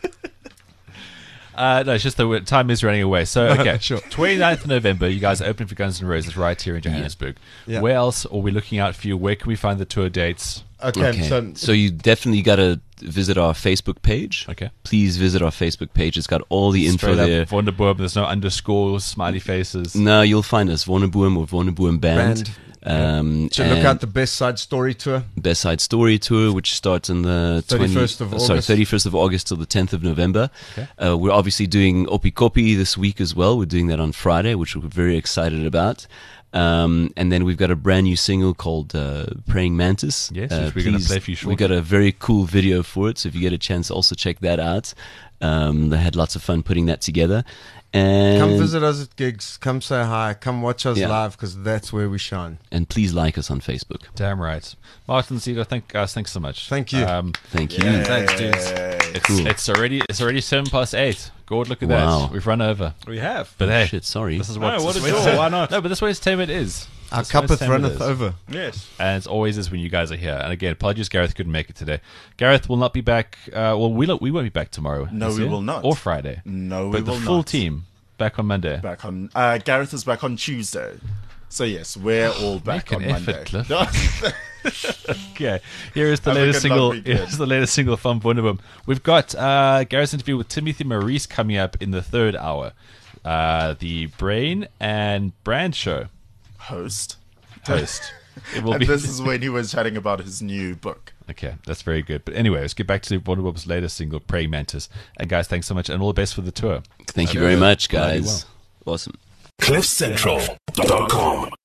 Speaker 2: Uh, no, it's just the time is running away. So, okay,
Speaker 7: Sure.
Speaker 2: twenty-ninth of November, you guys are opening for Guns N' Roses right here in Johannesburg.
Speaker 7: Yeah.
Speaker 2: Where else are we looking out for you? Where can we find the tour dates?
Speaker 7: Okay,
Speaker 8: Okay.
Speaker 7: so,
Speaker 8: So you definitely got to visit our Facebook page.
Speaker 2: Okay.
Speaker 8: Please visit our Facebook page. It's got all the info
Speaker 2: Straight up
Speaker 8: there.
Speaker 2: Wonderboom. There's no underscores, smiley faces.
Speaker 8: No, you'll find us Wonderboom or Wonderboom Band.
Speaker 7: Band.
Speaker 8: Um,
Speaker 7: so look
Speaker 8: and
Speaker 7: out the Best Side Story tour.
Speaker 8: Best Side Story tour, which starts on the
Speaker 7: thirty-first
Speaker 8: twenty,
Speaker 7: of
Speaker 8: sorry,
Speaker 7: August.
Speaker 8: thirty-first of August till the tenth of November.
Speaker 2: Okay.
Speaker 8: Uh, we're obviously doing Opi Kopi this week as well. We're doing that on Friday, which we're very excited about. Um, and then we've got a brand new single called uh, Praying Mantis.
Speaker 2: Yes,
Speaker 8: uh,
Speaker 2: which we're gonna
Speaker 8: please-
Speaker 2: play for you shortly.
Speaker 8: We've got a very cool video for it, so if you get a chance, also check that out. Um, they had lots of fun putting that together. And
Speaker 7: Come visit us at gigs. Come say hi. Come watch us
Speaker 8: Yeah.
Speaker 7: live because that's where we shine.
Speaker 8: And please like us on Facebook.
Speaker 2: Damn right. Martin, Zito, thank, guys, thanks so much.
Speaker 7: Thank you.
Speaker 2: Um,
Speaker 8: Thank you.
Speaker 4: Thanks, dudes.
Speaker 2: it's,
Speaker 8: Cool.
Speaker 2: it's already it's already seven past eight. Gord, look at
Speaker 8: Wow.
Speaker 2: that. We've run over.
Speaker 4: We have.
Speaker 2: But hey,
Speaker 8: Shit, sorry.
Speaker 2: this is what,
Speaker 4: No, what
Speaker 2: this
Speaker 4: a
Speaker 2: is what-
Speaker 4: door, why not?
Speaker 2: No, but this is what entertainment is.
Speaker 7: Our
Speaker 2: This is what
Speaker 7: cuppeth
Speaker 2: entertainment
Speaker 7: runneth
Speaker 2: is.
Speaker 7: over.
Speaker 4: Yes.
Speaker 2: And it's always is when you guys are here. And again, apologies, Gareth couldn't make it today. Gareth will not be back. Uh, well, we we won't be back tomorrow.
Speaker 3: No,
Speaker 2: this
Speaker 3: we
Speaker 2: year.
Speaker 3: will not.
Speaker 2: Or Friday.
Speaker 3: No, we
Speaker 2: but the
Speaker 3: will
Speaker 2: full
Speaker 3: not.
Speaker 2: team back on Monday.
Speaker 3: Back on. Uh, Gareth is back on Tuesday. So yes, we're all back
Speaker 2: Make
Speaker 3: on
Speaker 2: an
Speaker 3: Monday.
Speaker 2: effort, Cliff. Okay, here is the
Speaker 3: Have a
Speaker 2: latest
Speaker 3: good long
Speaker 2: single.
Speaker 3: weekend.
Speaker 2: Here's the latest single from Wonderboom. We've got uh, Gareth's interview with Timothy Maurice coming up in the third hour. Uh, the Brain and Brand Show
Speaker 3: Host.
Speaker 2: host. It will
Speaker 3: And
Speaker 2: be.
Speaker 3: this is when he was chatting about his new book.
Speaker 2: Okay, that's very good. But anyway, let's get back to Wonderboom's latest single, Praying Mantis. And guys, thanks so much, and all the best for the tour.
Speaker 8: Thank you very much,
Speaker 2: Bloody
Speaker 8: guys. Awesome.
Speaker 1: cliff central dot com